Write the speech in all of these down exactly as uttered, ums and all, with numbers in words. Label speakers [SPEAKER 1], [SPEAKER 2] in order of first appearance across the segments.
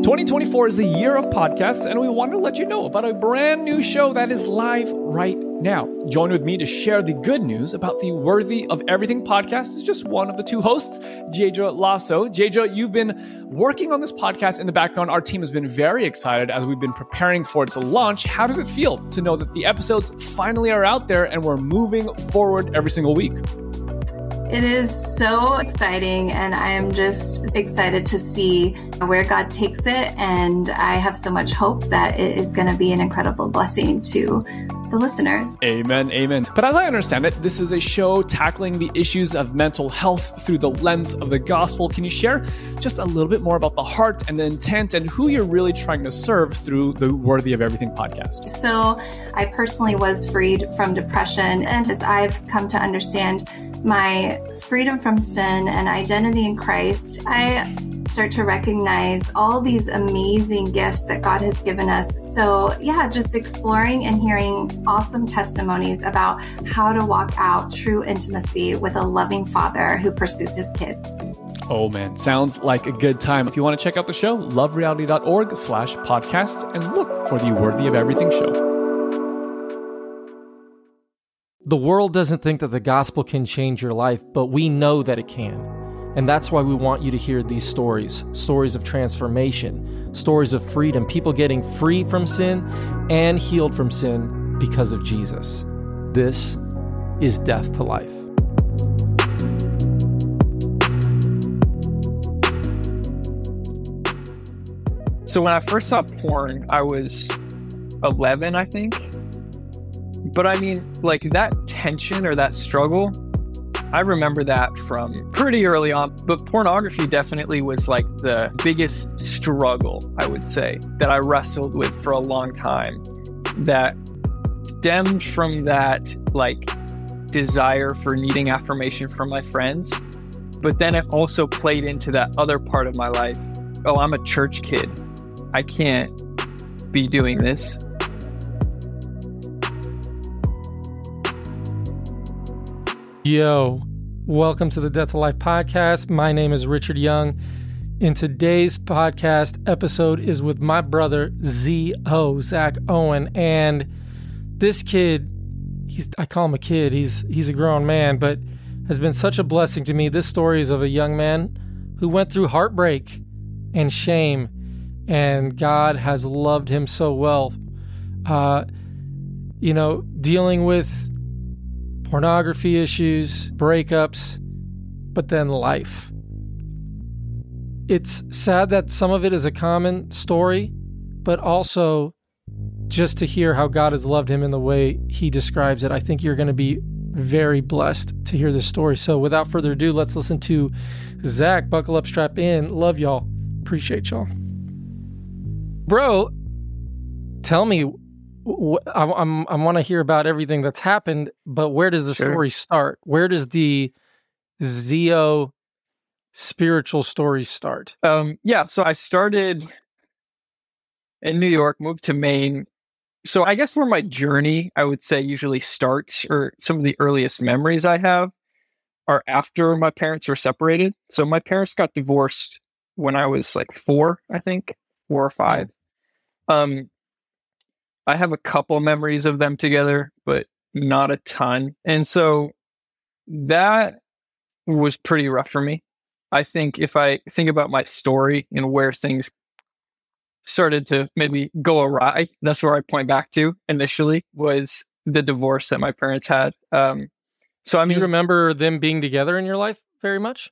[SPEAKER 1] twenty twenty-four is the year of podcasts, and we wanted to let you know about a brand new show that is live right now. Join with me to share the good news about the Worthy of Everything podcast is just one of the two hosts, Jaedra Lasso. Jaedra, you've been working on this podcast in the background. Our team has been very excited as we've been preparing for its launch. How does it feel to know that the episodes finally are out there and we're moving forward every single week?
[SPEAKER 2] It is so exciting, and I am just excited to see where God takes it. And I have so much hope that it is going to be an incredible blessing to the listeners.
[SPEAKER 1] Amen, amen. But as I understand it, this is a show tackling the issues of mental health through the lens of the gospel. Can you share just a little bit more about the heart and the intent and who you're really trying to serve through the Worthy of Everything podcast?
[SPEAKER 2] So I personally was freed from depression, and as I've come to understand my freedom from sin and identity in Christ, I start to recognize all these amazing gifts that God has given us. So yeah, just exploring and hearing awesome testimonies about how to walk out true intimacy with a loving Father who pursues his kids.
[SPEAKER 1] Oh man, sounds like a good time. If you want to check out the show, lovereality.org slash podcasts and look for the Worthy of Everything show.
[SPEAKER 3] The world doesn't think that the gospel can change your life, but we know that it can. And that's why we want you to hear these stories, stories of transformation, stories of freedom, people getting free from sin and healed from sin because of Jesus. This is Death to Life.
[SPEAKER 4] So when I first saw porn, I was eleven, I think. But I mean, like that tension or that struggle, I remember that from pretty early on. But pornography definitely was like the biggest struggle, I would say, that I wrestled with for a long time. That stemmed from that like desire for needing affirmation from my friends. But then it also played into that other part of my life. Oh, I'm a church kid. I can't be doing this.
[SPEAKER 3] Yo, welcome to the Death to Life podcast. My name is Richard Young. In today's podcast episode is with my brother, Z O, Zach Owen. And this kid, he's I call him a kid, he's he's a grown man, but has been such a blessing to me. This story is of a young man who went through heartbreak and shame, and God has loved him so well. Uh, you know, dealing with pornography issues, breakups, but then life. It's sad that some of it is a common story, but also just to hear how God has loved him in the way he describes it. I think you're going to be very blessed to hear this story. So without further ado, let's listen to Zach. Buckle up, strap in. Love y'all. Appreciate y'all. Bro, tell me, I, I'm, I want to hear about everything that's happened, but where does the
[SPEAKER 4] Sure.
[SPEAKER 3] story start? Where does the Z O spiritual story start?
[SPEAKER 4] Um, yeah, so I started in New York, moved to Maine. So I guess where my journey, I would say, usually starts, or some of the earliest memories I have, are after my parents were separated. So my parents got divorced when I was like four, I think, four or five. Um, I have a couple memories of them together, but not a ton. And so that was pretty rough for me. I think if I think about my story and where things started to maybe go awry, that's where I point back to initially, was the divorce that my parents had. Um, so I
[SPEAKER 3] Do
[SPEAKER 4] mean,
[SPEAKER 3] you remember them being together in your life very much?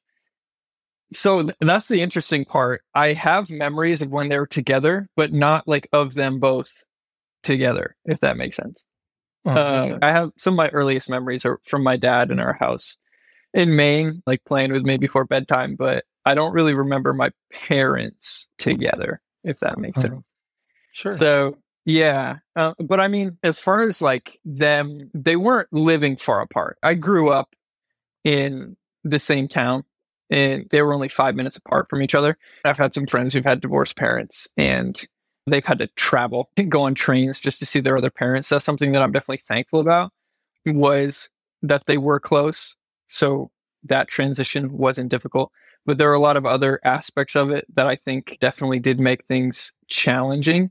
[SPEAKER 4] So th- that's the interesting part. I have memories of when they were together, but not like of them both together, if that makes sense.
[SPEAKER 3] Oh,
[SPEAKER 4] Uh,
[SPEAKER 3] okay.
[SPEAKER 4] I have some of my earliest memories are from my dad in our house in Maine, like playing with me before bedtime, but I don't really remember my parents together, if that makes
[SPEAKER 3] Uh-huh.
[SPEAKER 4] sense.
[SPEAKER 3] Sure.
[SPEAKER 4] So yeah, uh, but I mean, as far as like them, they weren't living far apart. I grew up in the same town, and they were only five minutes apart from each other. I've had some friends who've had divorced parents, and they've had to travel and go on trains just to see their other parents. That's something that I'm definitely thankful about, was that they were close. So that transition wasn't difficult. But there are a lot of other aspects of it that I think definitely did make things challenging,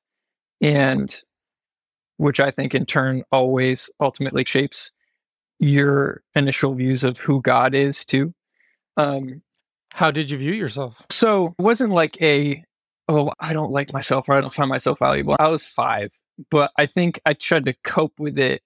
[SPEAKER 4] and which I think in turn always ultimately shapes your initial views of who God is too. Um,
[SPEAKER 3] How did you view yourself?
[SPEAKER 4] so it wasn't like a, oh, I don't like myself or I don't find myself valuable. I was five, but I think I tried to cope with it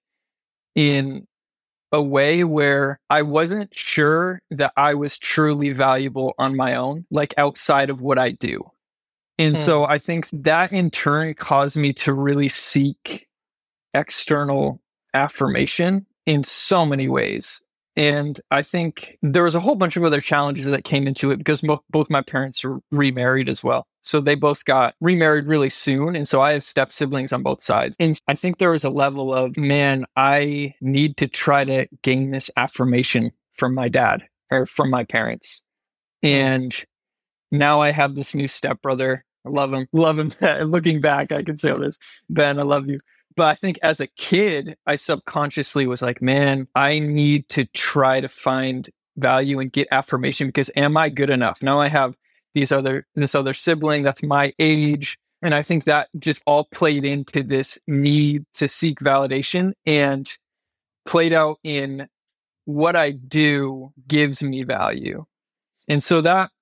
[SPEAKER 4] in a way where I wasn't sure that I was truly valuable on my own, like outside of what I do. And
[SPEAKER 3] Hmm.
[SPEAKER 4] so I think that in turn caused me to really seek external affirmation in so many ways. And I think there was a whole bunch of other challenges that came into it because mo- both my parents are remarried as well. So they both got remarried really soon. And so I have step siblings on both sides. And I think there was a level of, man, I need to try to gain this affirmation from my dad or from my parents. And now I have this new stepbrother. I love him. Love him. Looking back, I can say all this. Ben, I love you. But I think as a kid, I subconsciously was like, man, I need to try to find value and get affirmation because am I good enough? Now I have these other this other sibling that's my age. And I think that just all played into this need to seek validation and played out in what I do gives me value. And so that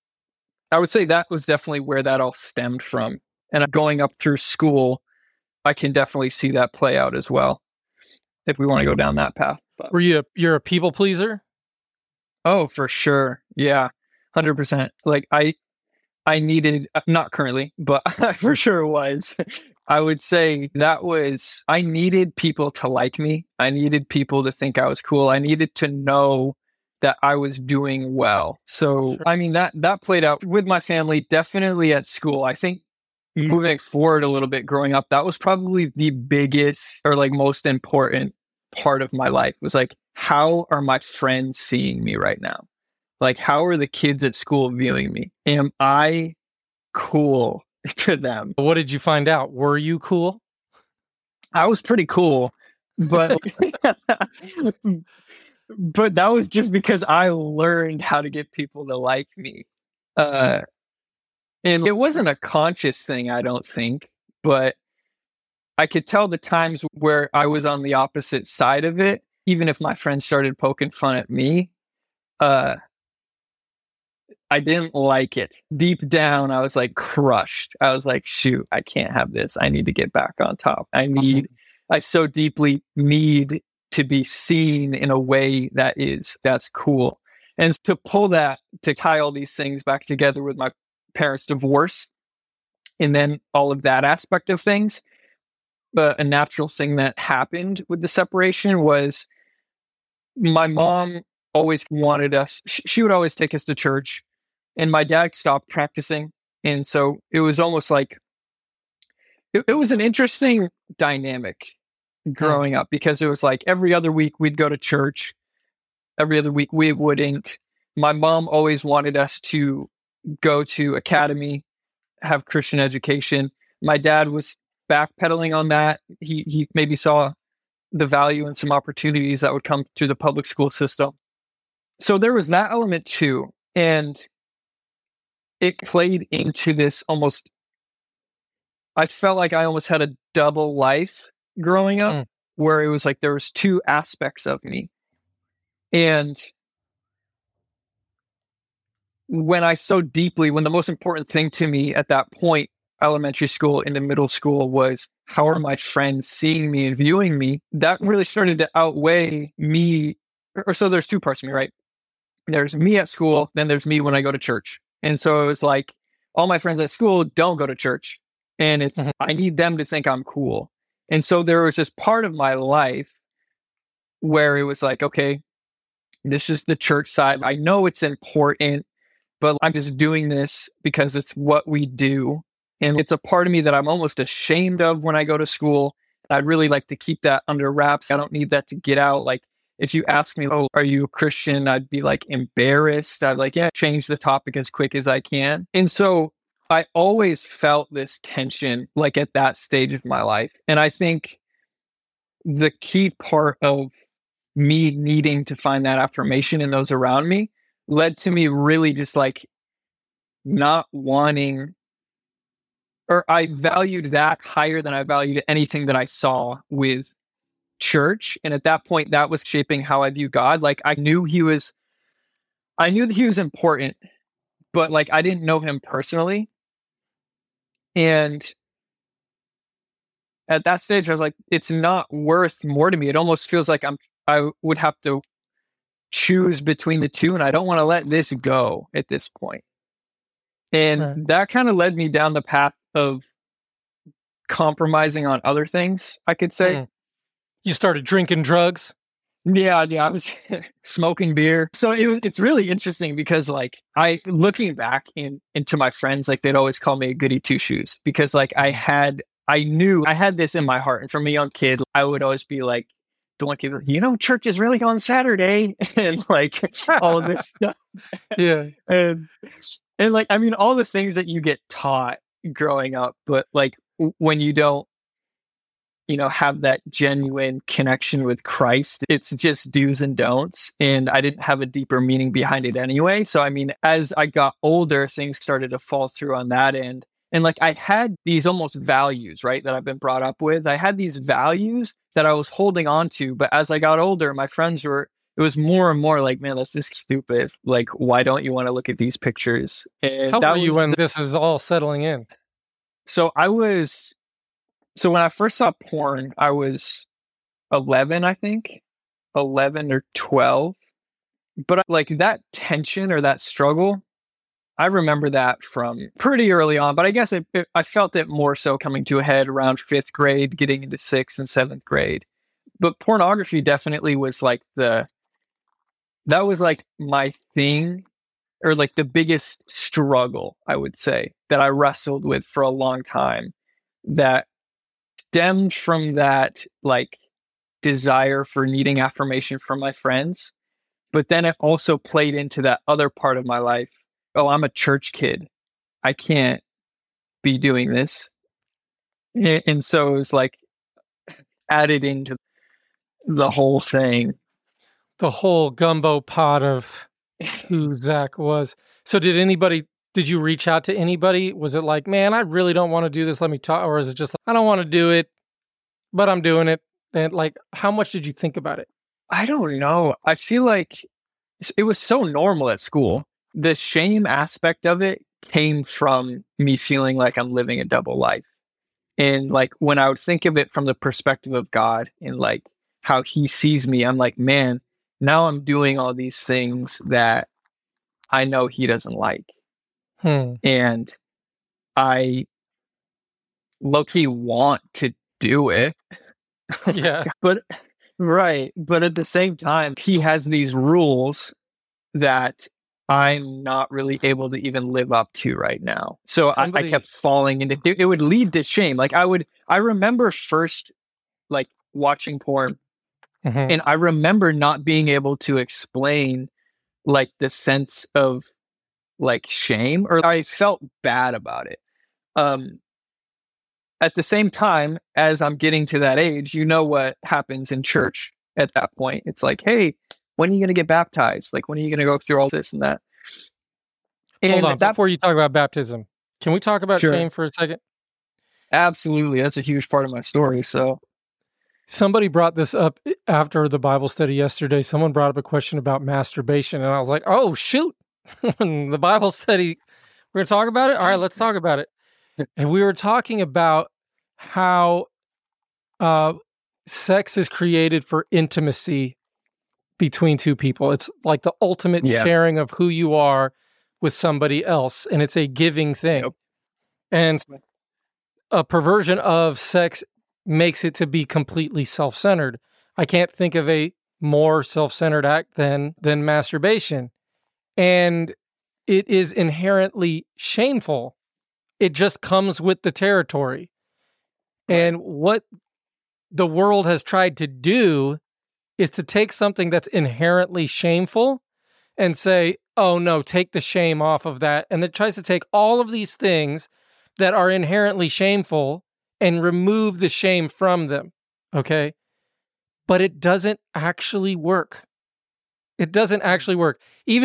[SPEAKER 4] I would say that was definitely where that all stemmed from. And going up through school, I can definitely see that play out as well, if we want to go down that path. But,
[SPEAKER 3] Were you a, you're a people pleaser?
[SPEAKER 4] oh, for sure. Yeah, one hundred percent. Like I, I needed, not currently, but for sure was. I would say that was, I needed people to like me. I needed people to think I was cool. I needed to know that I was doing well. So, I mean, that, that played out with my family, definitely at school. I think moving forward a little bit growing up, that was probably the biggest or like most important part of my life was like, how are my friends seeing me right now? Like, how are the kids at school viewing me? Am I cool to them?
[SPEAKER 3] What did you find out? Were you cool?
[SPEAKER 4] I was pretty cool, but but that was just because I learned how to get people to like me. Uh, and it wasn't a conscious thing, I don't think, but I could tell the times where I was on the opposite side of it, even if my friends started poking fun at me. Uh, I didn't like it. Deep down, I was like crushed. I was like, shoot, I can't have this. I need to get back on top. I need, I so deeply need to be seen in a way that is, that's cool. And to pull that, to tie all these things back together with my parents' divorce, and then all of that aspect of things, but a natural thing that happened with the separation was my mom always wanted us, she would always take us to church, and my dad stopped practicing. And so it was almost like, it, it was an interesting dynamic growing up because it was like every other week we'd go to church, every other week we wouldn't. My mom always wanted us to go to academy, have Christian education. My dad was backpedaling on that. He he maybe saw the value and some opportunities that would come through the public school system. So there was that element too. And it played into this almost, I felt like I almost had a double life growing up, mm. where it was like there was two aspects of me. And when I so deeply, when the most important thing to me at that point, elementary school into middle school, was how are my friends seeing me and viewing me, that really started to outweigh me. Or so there's two parts of me, right? There's me at school, then there's me when I go to church. And so it was like, all my friends at school don't go to church. And it's, mm-hmm. I need them to think I'm cool. And so there was this part of my life where it was like, okay, this is the church side. I know it's important, but I'm just doing this because it's what we do. And it's a part of me that I'm almost ashamed of when I go to school. I'd really like to keep that under wraps. I don't need that to get out. Like, if you ask me, oh, are you a Christian? I'd be like embarrassed. I'd like, yeah, change the topic as quick as I can. And so I always felt this tension, like at that stage of my life. And I think the key part of me needing to find that affirmation in those around me led to me really just like not wanting, or I valued that higher than I valued anything that I saw with church. And at that point, that was shaping how I view God. Like I knew he was, I knew that he was important, but like I didn't know him personally. And at that stage, I was like, it's not worth more to me. It almost feels like I'm, I would have to choose between the two, and I don't want to let this go at this point. And right. that kind of led me down the path of compromising on other things, I could say. Mm.
[SPEAKER 3] You started drinking drugs?
[SPEAKER 4] Yeah, yeah, I was smoking beer. So it was, it's really interesting because like I, looking back in into my friends, like they'd always call me a goody two shoes because like I had, I knew I had this in my heart. And from a young kid, I would always be like, the one kid, you know, church is really on Saturday and like all of this stuff.
[SPEAKER 3] Yeah.
[SPEAKER 4] And, and like, I mean, all the things that you get taught growing up, but like when you don't, you know, have that genuine connection with Christ, it's just do's and don'ts. And I didn't have a deeper meaning behind it anyway. So, I mean, as I got older, things started to fall through on that end. And like, I had these almost values, right, that I've been brought up with. I had these values that I was holding on to. But as I got older, my friends were, it was more and more like, man, that's just stupid. Like, why don't you want to look at these pictures? And
[SPEAKER 3] how
[SPEAKER 4] that
[SPEAKER 3] were you
[SPEAKER 4] was
[SPEAKER 3] when
[SPEAKER 4] the,
[SPEAKER 3] this is all settling in?
[SPEAKER 4] So I was... So when I first saw porn, I was eleven, I think, eleven or twelve. But like that tension or that struggle, I remember that from pretty early on. But I guess it, it, I felt it more so coming to a head around fifth grade, getting into sixth and seventh grade. But pornography definitely was like the, that was like my thing, or like the biggest struggle, I would say, that I wrestled with for a long time. That stemmed from that like desire for needing affirmation from my friends, but then it also played into that other part of my life. Oh, I'm a church kid. I can't be doing this. And so it was like added into the whole thing.
[SPEAKER 3] The whole gumbo pot of who Zach was. So did anybody, did you reach out to anybody? Was it like, man, I really don't want to do this. Let me talk. Or is it just like, I don't want to do it, but I'm doing it. And like, how much did you think about it?
[SPEAKER 4] I don't know. I feel like it was so normal at school. The shame aspect of it came from me feeling like I'm living a double life. And like, when I would think of it from the perspective of God and like how he sees me, I'm like, man, now I'm doing all these things that I know he doesn't like.
[SPEAKER 3] Hmm.
[SPEAKER 4] And I low-key want to do it.
[SPEAKER 3] Yeah.
[SPEAKER 4] But right. But at the same time, he has these rules that I'm not really able to even live up to right now. So Somebody... I, I kept falling into it. It would lead to shame. Like I would, I remember first like watching porn, mm-hmm. and I remember not being able to explain like the sense of like shame, or I felt bad about it. Um, at the same time, as I'm getting to that age, you know what happens in church at that point. It's like, hey, when are you going to get baptized? Like, when are you going to go through all this and that? And
[SPEAKER 3] Hold on,
[SPEAKER 4] that,
[SPEAKER 3] before you talk about baptism, can we talk about
[SPEAKER 4] sure.
[SPEAKER 3] shame for a second?
[SPEAKER 4] Absolutely. That's a huge part of my story. So
[SPEAKER 3] somebody brought this up after the Bible study yesterday. Someone brought up a question about masturbation, and I was like, oh, shoot. The Bible study, we're going to talk about it? All right, let's talk about it. And we were talking about how uh, sex is created for intimacy between two people. It's like the ultimate yeah. sharing of who you are with somebody else, and it's a giving thing. Yep. And a perversion of sex makes it to be completely self-centered. I can't think of a more self-centered act than than masturbation. And it is inherently shameful. It just comes with the territory. Right. And what the world has tried to do is to take something that's inherently shameful and say, oh no, take the shame off of that. And it tries to take all of these things that are inherently shameful and remove the shame from them. Okay. But it doesn't actually work. It doesn't actually work. Even if,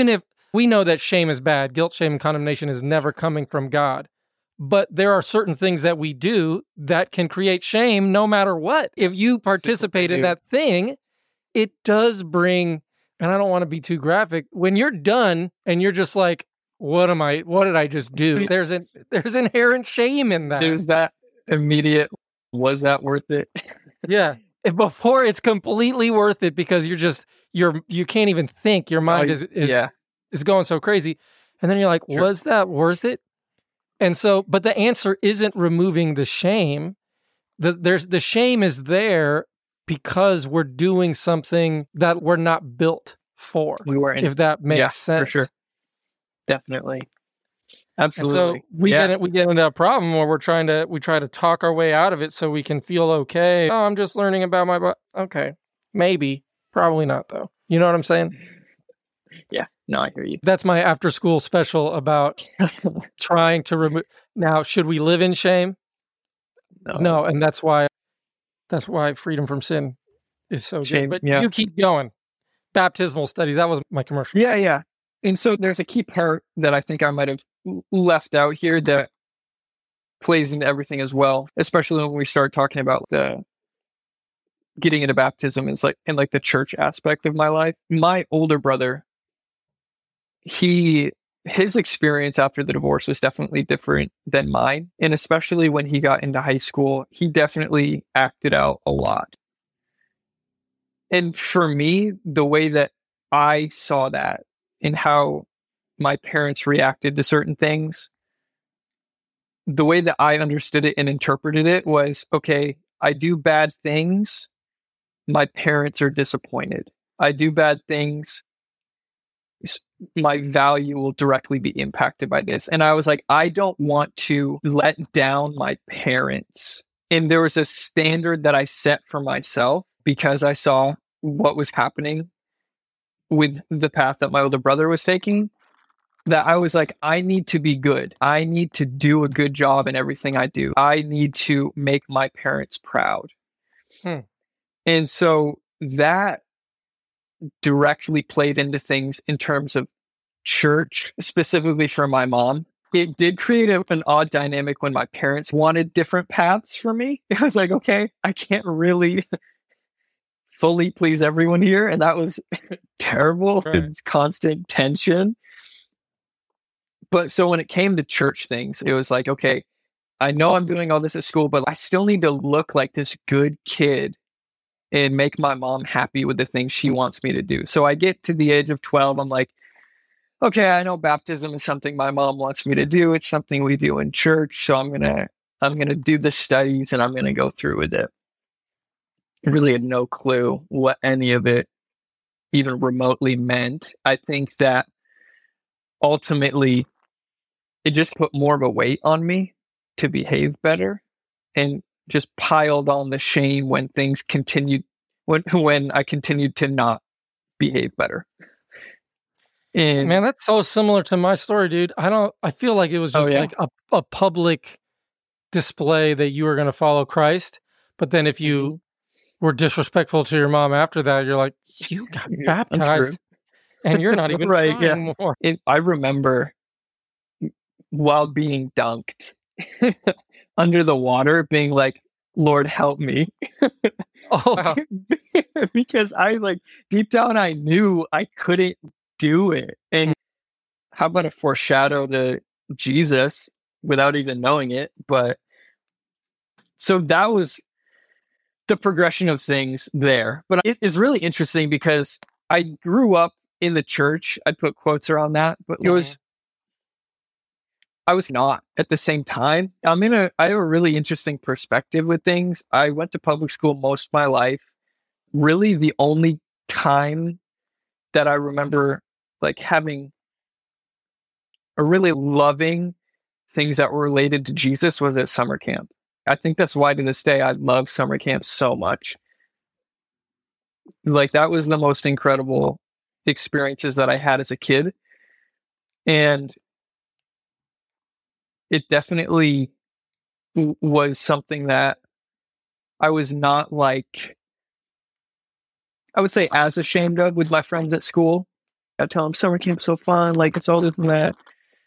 [SPEAKER 3] We know that shame is bad. Guilt, shame, and condemnation is never coming from God. But there are certain things that we do that can create shame no matter what. If you participate in that thing, it does bring, and I don't want to be too graphic, when you're done and you're just like, what am I, what did I just do? There's an, there's inherent shame in that.
[SPEAKER 4] There's that immediate, was that worth it?
[SPEAKER 3] Yeah. And before it's completely worth it because you're just, you're, you can't even think. Your mind is, is,
[SPEAKER 4] yeah.
[SPEAKER 3] is going so crazy. And then you're like, sure. Was that worth it? And so, but the answer isn't removing the shame. The, there's, the shame is there because we're doing something that we're not built for.
[SPEAKER 4] We weren't.
[SPEAKER 3] If that makes
[SPEAKER 4] yeah,
[SPEAKER 3] sense.
[SPEAKER 4] For sure. Definitely. Absolutely.
[SPEAKER 3] And so we
[SPEAKER 4] yeah.
[SPEAKER 3] get we get into a problem where we're trying to we try to talk our way out of it so we can feel okay. Oh, I'm just learning about my body. Okay, maybe, probably not though. You know what I'm saying?
[SPEAKER 4] Yeah. No, I hear you.
[SPEAKER 3] That's my after school special about trying to remove. Now, should we live in shame?
[SPEAKER 4] No.
[SPEAKER 3] No, and that's why that's why freedom from sin is so
[SPEAKER 4] shame,
[SPEAKER 3] good. But
[SPEAKER 4] yeah.
[SPEAKER 3] you keep going. Baptismal study. That was my commercial.
[SPEAKER 4] Yeah, yeah. And so there's a key part that I think I might have left out here that plays into everything as well, especially when we start talking about the getting into baptism is like in like the church aspect of my life. My older brother, he his experience after the divorce was definitely different than mine. And especially when he got into high school, he definitely acted out a lot. And for me, the way that I saw that and how my parents reacted to certain things, the way that I understood it and interpreted it was, okay, I do bad things, my parents are disappointed. I do bad things, my value will directly be impacted by this. And I was like, I don't want to let down my parents. And there was a standard that I set for myself because I saw what was happening with the path that my older brother was taking, that I was like, I need to be good. I need to do a good job in everything I do. I need to make my parents proud.
[SPEAKER 3] Hmm.
[SPEAKER 4] And so that directly played into things in terms of church, specifically for my mom. It did create a, an odd dynamic when my parents wanted different paths for me. It was like, okay, I can't really fully please everyone here. And that was terrible.
[SPEAKER 3] Right.
[SPEAKER 4] It's constant tension. But so when it came to church things, it was like, okay, I know I'm doing all this at school, but I still need to look like this good kid and make my mom happy with the things she wants me to do. So I get to the age of twelve, I'm like, okay, I know baptism is something my mom wants me to do. It's something we do in church. So I'm going to, I'm going to do the studies and I'm going to go through with it. I really had no clue what any of it even remotely meant. I think that ultimately it just put more of a weight on me to behave better and just piled on the shame when things continued, when, when I continued to not behave better. And
[SPEAKER 3] man, that's so similar to my story, dude. I don't, I feel like it was just
[SPEAKER 4] oh, yeah?
[SPEAKER 3] like a, a public display that you were going to follow Christ. But then if you mm-hmm. were disrespectful to your mom after that, you're like, you got
[SPEAKER 4] yeah,
[SPEAKER 3] baptized and you're not even
[SPEAKER 4] right. Yeah.
[SPEAKER 3] anymore.
[SPEAKER 4] It, I remember while being dunked under the water being like, Lord, help me.
[SPEAKER 3] Oh, wow.
[SPEAKER 4] Because I like deep down, I knew I couldn't do it. And how about a foreshadow to Jesus without even knowing it? But so that was the progression of things there. But it is really interesting because I grew up in the church. I'd put quotes around that, but it was, I was not at the same time. I'm in a, I have a really interesting perspective with things. I went to public school most of my life. Really the only time that I remember like having or really loving things that were related to Jesus was at summer camp. I think that's why to this day I love summer camp so much. Like that was the most incredible experiences that I had as a kid. And it definitely w- was something that I was not like, I would say as ashamed of with my friends at school. I tell them summer camp's so fun, like it's all this and that.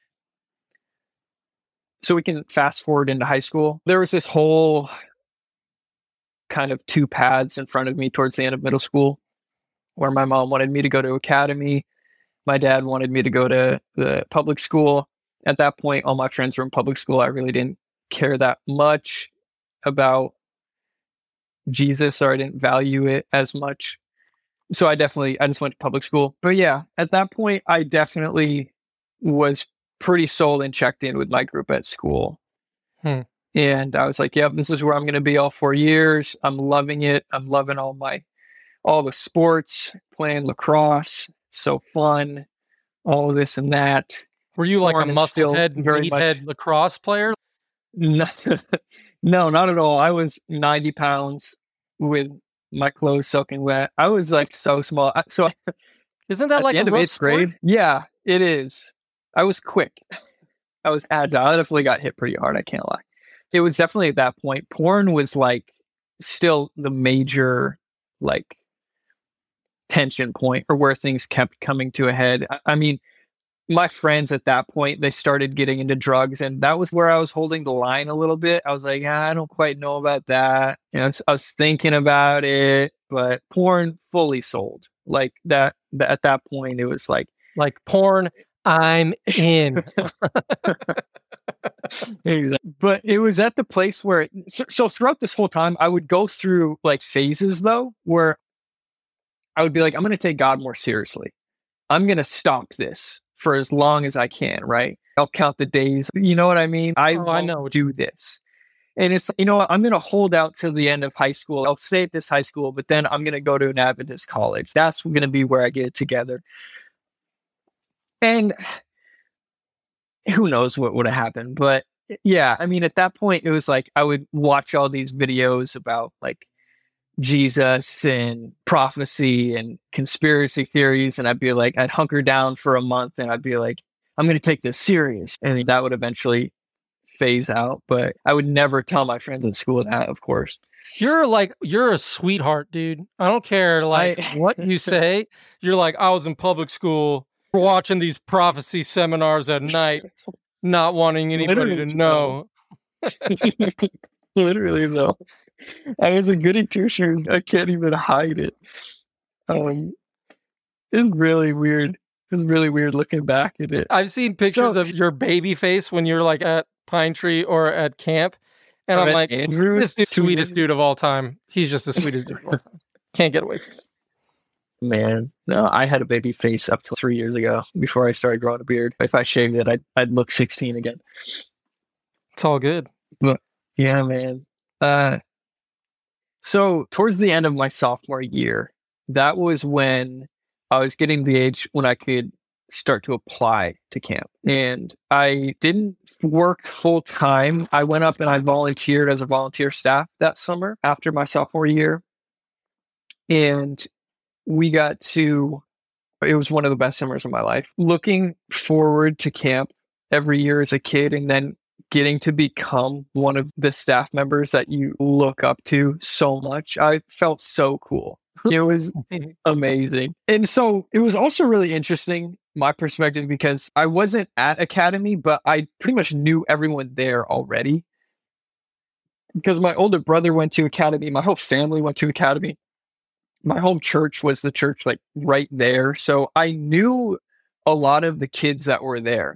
[SPEAKER 4] So we can fast forward into high school. There was this whole kind of two paths in front of me towards the end of middle school, where my mom wanted me to go to academy. My dad wanted me to go to the public school. At that point, all my friends were in public school. I really didn't care that much about Jesus, or I didn't value it as much. So I definitely, I just went to public school. But yeah, at that point, I definitely was pretty sold and checked in with my group at school.
[SPEAKER 3] Hmm.
[SPEAKER 4] And I was like, yep, this is where I'm going to be all four years. I'm loving it. I'm loving all my, all the sports, playing lacrosse. So fun. All of this and that.
[SPEAKER 3] Were you like
[SPEAKER 4] Lauren
[SPEAKER 3] a
[SPEAKER 4] is still
[SPEAKER 3] musclehead,
[SPEAKER 4] very
[SPEAKER 3] meathead
[SPEAKER 4] much-
[SPEAKER 3] lacrosse player?
[SPEAKER 4] No, no, not at all. I was ninety pounds with my clothes soaking wet. I was like so small. I- So
[SPEAKER 3] Isn't that
[SPEAKER 4] at
[SPEAKER 3] like
[SPEAKER 4] the end
[SPEAKER 3] a
[SPEAKER 4] of
[SPEAKER 3] rough
[SPEAKER 4] eighth
[SPEAKER 3] sport?
[SPEAKER 4] grade, yeah, it is. I was quick. I was agile. I definitely got hit pretty hard. I can't lie. It was definitely at that point. Porn was like still the major like tension point, or where things kept coming to a head. I, I mean, my friends at that point, they started getting into drugs, and that was where I was holding the line a little bit. I was like, ah, I don't quite know about that. You know, I was thinking about it, but porn fully sold. Like that, that at that point, it was like,
[SPEAKER 3] Like porn, I'm in.
[SPEAKER 4] but it was at the place where, so, so throughout this whole time, I would go through like phases though, where I would be like, I'm going to take God more seriously. I'm going to stop this for as long as I can, right? I'll count the days. You know what I mean? I
[SPEAKER 3] Oh, I
[SPEAKER 4] won't
[SPEAKER 3] know what
[SPEAKER 4] do this. And it's, you know what? I'm going to hold out till the end of high school. I'll stay at this high school, but then I'm going to go to an Adventist college. That's going to be where I get it together. And who knows what would have happened. But yeah, I mean, at that point, it was like I would watch all these videos about like Jesus and prophecy and conspiracy theories. And I'd be like, I'd hunker down for a month and I'd be like, I'm going to take this serious. And that would eventually phase out. But I would never tell my friends at school that, of course.
[SPEAKER 3] You're like, you're a sweetheart, dude. I don't care like
[SPEAKER 4] I-
[SPEAKER 3] what you say. You're like, I was in public school watching these prophecy seminars at night, not wanting anybody
[SPEAKER 4] Literally,
[SPEAKER 3] to know.
[SPEAKER 4] Literally, though. I was a goody two shoes. I can't even hide it. Um, it's really weird. It's really weird looking back at it.
[SPEAKER 3] I've seen pictures
[SPEAKER 4] So-
[SPEAKER 3] of your baby face when you're like at Pine Tree or at camp. And I'm
[SPEAKER 4] Right,
[SPEAKER 3] like,
[SPEAKER 4] Andrew,
[SPEAKER 3] this dude's the
[SPEAKER 4] two
[SPEAKER 3] sweetest
[SPEAKER 4] years-
[SPEAKER 3] dude of all time. He's just the sweetest dude of all time. Can't get away from it.
[SPEAKER 4] Man, no, I had a baby face up till three years ago before I started growing a beard. If I shaved it, I'd, I'd look sixteen again.
[SPEAKER 3] It's all good.
[SPEAKER 4] Yeah, man. Uh, so towards the end of my sophomore year, that was when I was getting the age when I could start to apply to camp. And I didn't work full time. I went up and I volunteered as a volunteer staff that summer after my sophomore year. And we got to, it was one of the best summers of my life. Looking forward to camp every year as a kid, and then getting to become one of the staff members that you look up to so much. I felt so cool. It was amazing. And so it was also really interesting, my perspective, because I wasn't at Academy, but I pretty much knew everyone there already. Because my older brother went to Academy, my whole family went to Academy. My home church was the church like right there. So I knew a lot of the kids that were there.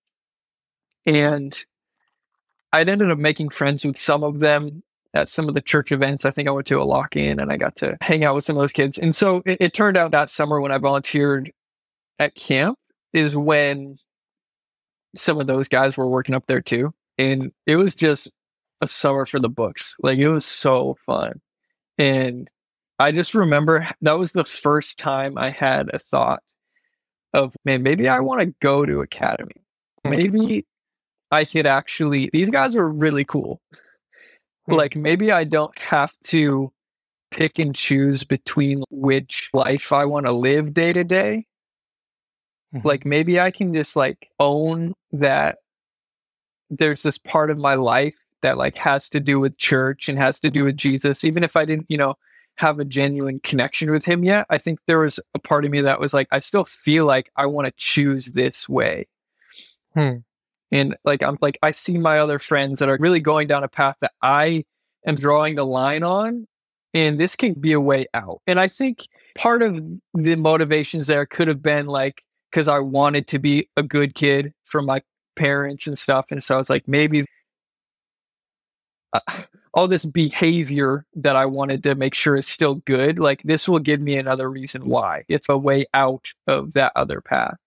[SPEAKER 4] And I'd ended up making friends with some of them at some of the church events. I think I went to a lock-in and I got to hang out with some of those kids. And so it, it turned out that summer when I volunteered at camp is when some of those guys were working up there too. And it was just a summer for the books. Like it was so fun. And I just remember that was the first time I had a thought of, man, maybe I want to go to Academy. Maybe I could actually, these guys are really cool. Like maybe I don't have to pick and choose between which life I want to live day to day. Like maybe I can just like own that there's this part of my life that like has to do with church and has to do with Jesus. Even if I didn't, you know, have a genuine connection with him yet. I think there was a part of me that was like, I still feel like I want to choose this way.
[SPEAKER 3] Hmm.
[SPEAKER 4] And like, I'm like, I see my other friends that are really going down a path that I am drawing the line on, and this can be a way out. And I think part of the motivations there could have been like, because I wanted to be a good kid for my parents and stuff. And so I was like, maybe uh, all this behavior that I wanted to make sure is still good, like this will give me another reason why. It's a way out of that other path.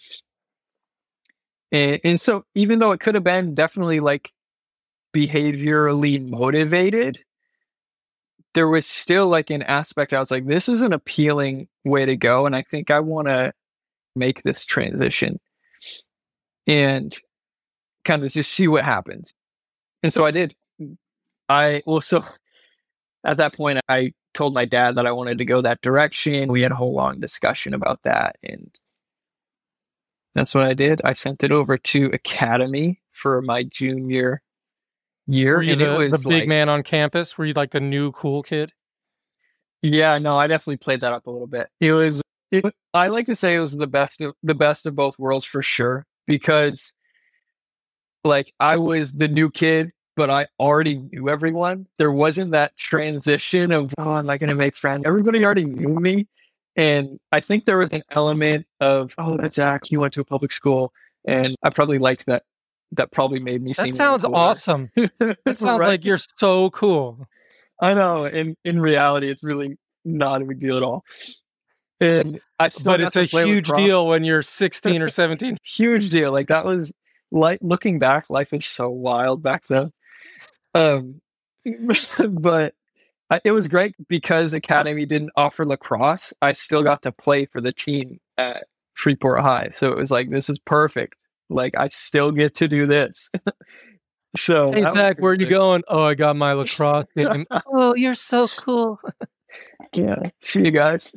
[SPEAKER 4] And, and so even though it could have been definitely like behaviorally motivated, there was still like an aspect I was like, this is an appealing way to go. And I think I want to make this transition and kind of just see what happens. And so I did. I well, so at that point, I told my dad that I wanted to go that direction. We had a whole long discussion about that. And that's what I did. I sent it over to Academy for my junior year.
[SPEAKER 3] Were you
[SPEAKER 4] and
[SPEAKER 3] the,
[SPEAKER 4] it was
[SPEAKER 3] the big
[SPEAKER 4] like,
[SPEAKER 3] man on campus? Were you like the new cool kid?
[SPEAKER 4] Yeah, no, I definitely played that up a little bit. It was, it, I like to say it was the best of the best of both worlds for sure, because like I was the new kid, but I already knew everyone. There wasn't that transition of, oh, am I going to make friends? Everybody already knew me. And I think there was an element of, oh, that's Zach. He went to a public school. And I probably liked that. That probably made me seem
[SPEAKER 3] That sounds
[SPEAKER 4] cooler.
[SPEAKER 3] awesome. That sounds
[SPEAKER 4] Right?
[SPEAKER 3] like you're so cool.
[SPEAKER 4] I know. In in reality, it's really not a big deal at all. And I still
[SPEAKER 3] But
[SPEAKER 4] got
[SPEAKER 3] it's
[SPEAKER 4] to
[SPEAKER 3] a
[SPEAKER 4] play
[SPEAKER 3] huge
[SPEAKER 4] lacrosse.
[SPEAKER 3] deal when you're sixteen or seventeen.
[SPEAKER 4] Huge deal. Like that was like looking back, life is so wild back then. Um, but I, it was great because Academy didn't offer lacrosse. I still got to play for the team at Freeport High, so it was like, this is perfect. Like I still get to do this. So,
[SPEAKER 3] Hey,
[SPEAKER 4] that was
[SPEAKER 3] Zach, where are you
[SPEAKER 4] pretty
[SPEAKER 3] going? Oh, I got my lacrosse game. Oh, you're so cool.
[SPEAKER 4] sick. Yeah. See you guys.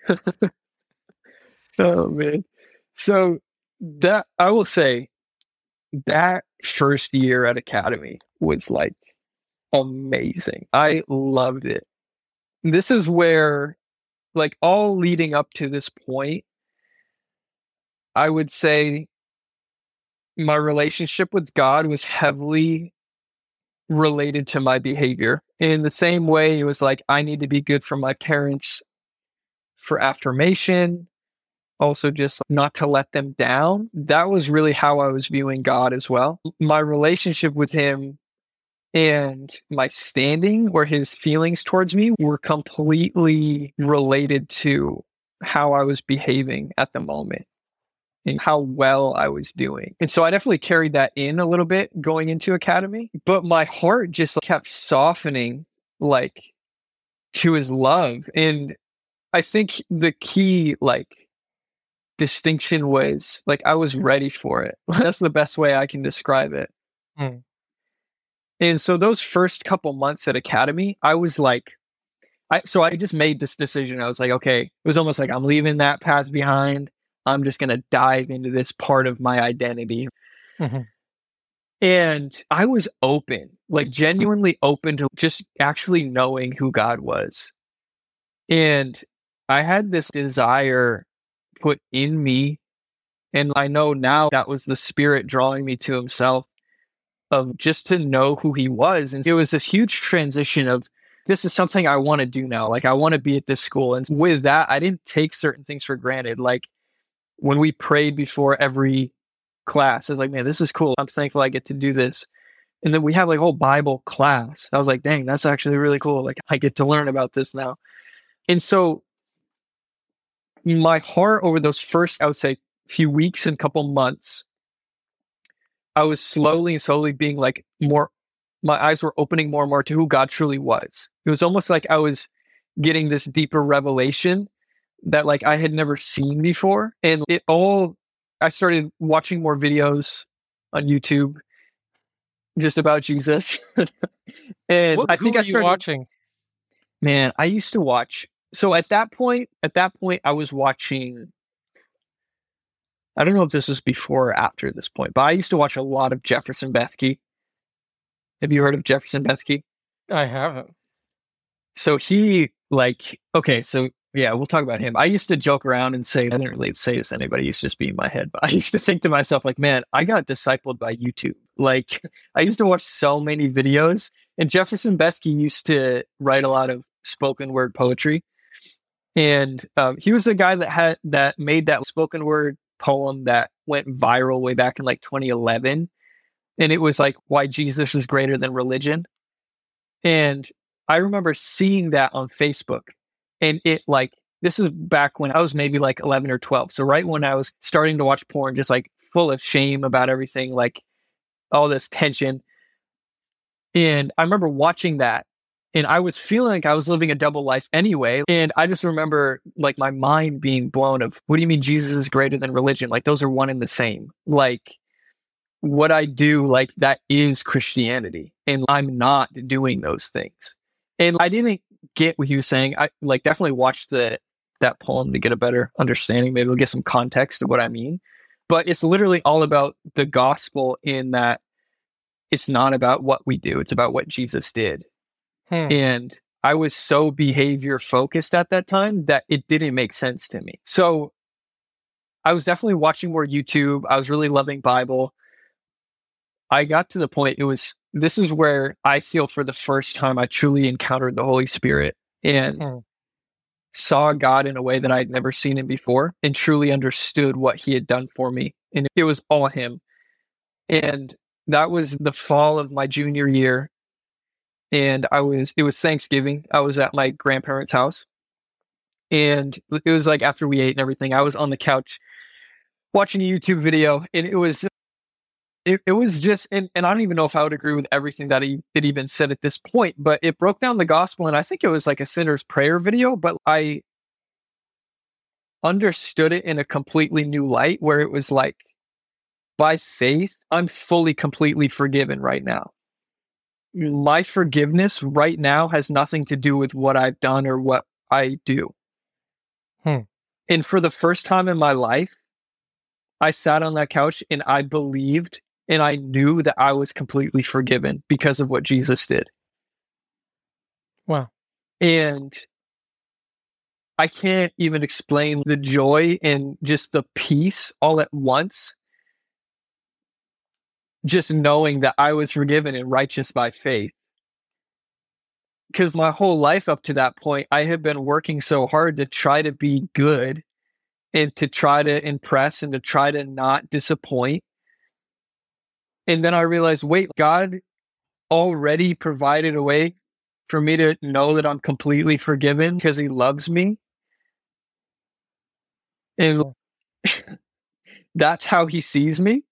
[SPEAKER 4] Oh man. So that I will say that first year at Academy was like amazing. I loved it. This is where, like, all leading up to this point, I would say my relationship with God was heavily related to my behavior. In the same way, it was like, I need to be good for my parents for affirmation, also just not to let them down. That was really how I was viewing God as well. My relationship with him and my standing or his feelings towards me were completely related to how I was behaving at the moment and how well I was doing. And so I definitely carried that in a little bit going into Academy, but my heart just kept softening like to his love. And I think the key like distinction was like I was ready for it. That's the best way I can describe it.
[SPEAKER 3] Hmm.
[SPEAKER 4] And so those first couple months at Academy, I was like, I so I just made this decision. I was like, okay, it was almost like I'm leaving that path behind. I'm just going to dive into this part of my identity.
[SPEAKER 3] Mm-hmm.
[SPEAKER 4] And I was open, like genuinely open to just actually knowing who God was. And I had this desire put in me. And I know now that was the Spirit drawing me to himself, of just to know who he was. And it was this huge transition of, this is something I want to do now. Like I want to be at this school. And with that, I didn't take certain things for granted. Like when we prayed before every class, I was like, man, this is cool. I'm thankful I get to do this. And then we have like a whole Bible class. I was like, dang, that's actually really cool. Like I get to learn about this now. And so my heart over those first, I would say, few weeks and couple months, I was slowly and slowly being like more, my eyes were opening more and more to who God truly was. It was almost like I was getting this deeper revelation that like I had never seen before. And it all, I started watching more videos on YouTube just about Jesus. And
[SPEAKER 3] What,
[SPEAKER 4] I think
[SPEAKER 3] who
[SPEAKER 4] I
[SPEAKER 3] are you
[SPEAKER 4] started
[SPEAKER 3] watching?
[SPEAKER 4] Man, I used to watch. So at that point, at that point, I was watching. I don't know if this is before or after this point, but I used to watch a lot of Jefferson Bethke. Have you heard of Jefferson Bethke?
[SPEAKER 3] I haven't.
[SPEAKER 4] So he like, okay, so yeah, we'll talk about him. I used to joke around and say, I didn't really say this to anybody, it used to just be in my head, but I used to think to myself, like, man, I got discipled by YouTube. Like, I used to watch so many videos, and Jefferson Beskey used to write a lot of spoken word poetry. And um, he was the guy that had that made that spoken word poem that went viral way back in like twenty eleven. And it was like, why Jesus is greater than religion. And I remember seeing that on Facebook. And it like, this is back when I was maybe like eleven or twelve. So right when I was starting to watch porn, just like full of shame about everything, like all this tension. And I remember watching that, and I was feeling like I was living a double life anyway. And I just remember like my mind being blown of, what do you mean Jesus is greater than religion? Like those are one and the same. Like what I do, like that is Christianity, and I'm not doing those things. And I didn't get what he was saying. I like definitely watched the that poem to get a better understanding. Maybe we'll get some context of what I mean. But it's literally all about the gospel, in that it's not about what we do. It's about what Jesus did. Hmm. And I was so behavior focused at that time that it didn't make sense to me. So I was definitely watching more YouTube. I was really loving Bible. I got to the point, it was, this is where I feel for the first time I truly encountered the Holy Spirit and hmm. saw God in a way that I'd never seen him before, and truly understood what he had done for me. And it was all him. And that was the fall of my junior year. And I was, it was Thanksgiving. I was at my grandparents' house, and it was like after we ate and everything, I was on the couch watching a YouTube video, and it was, it, it was just, and, and I don't even know if I would agree with everything that he, it even said at this point, but it broke down the gospel. And I think it was like a sinner's prayer video, but I understood it in a completely new light, where it was like, by faith, I'm fully, completely forgiven right now. My forgiveness right now has nothing to do with what I've done or what I do. Hmm. And for the first time in my life, I sat on that couch and I believed and I knew that I was completely forgiven because of what Jesus did.
[SPEAKER 3] Wow.
[SPEAKER 4] And I can't even explain the joy and just the peace all at once. Just knowing that I was forgiven and righteous by faith. Because my whole life up to that point, I had been working so hard to try to be good and to try to impress and to try to not disappoint. And then I realized, wait, God already provided a way for me to know that I'm completely forgiven because he loves me. And that's how he sees me.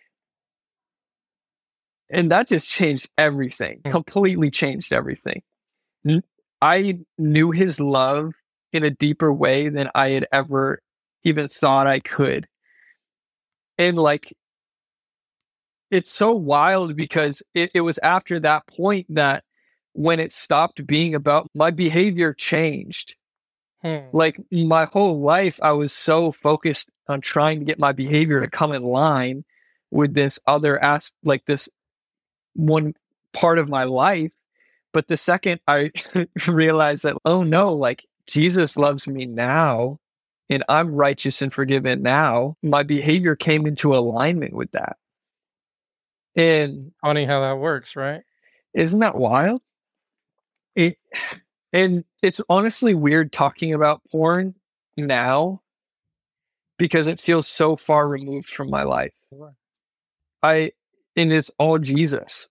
[SPEAKER 4] And that just changed everything, completely changed everything. I knew his love in a deeper way than I had ever even thought I could. And like, it's so wild because it, it was after that point that when it stopped being about, my behavior changed. Hmm. Like my whole life, I was so focused on trying to get my behavior to come in line with this other aspect, like this one part of my life. But the second I realized that, oh no, like Jesus loves me now and I'm righteous and forgiven now, my behavior came into alignment with that. And
[SPEAKER 3] funny how that works, right?
[SPEAKER 4] Isn't that wild? It, and it's honestly weird talking about porn now because it feels so far removed from my life. I, and it's all Jesus.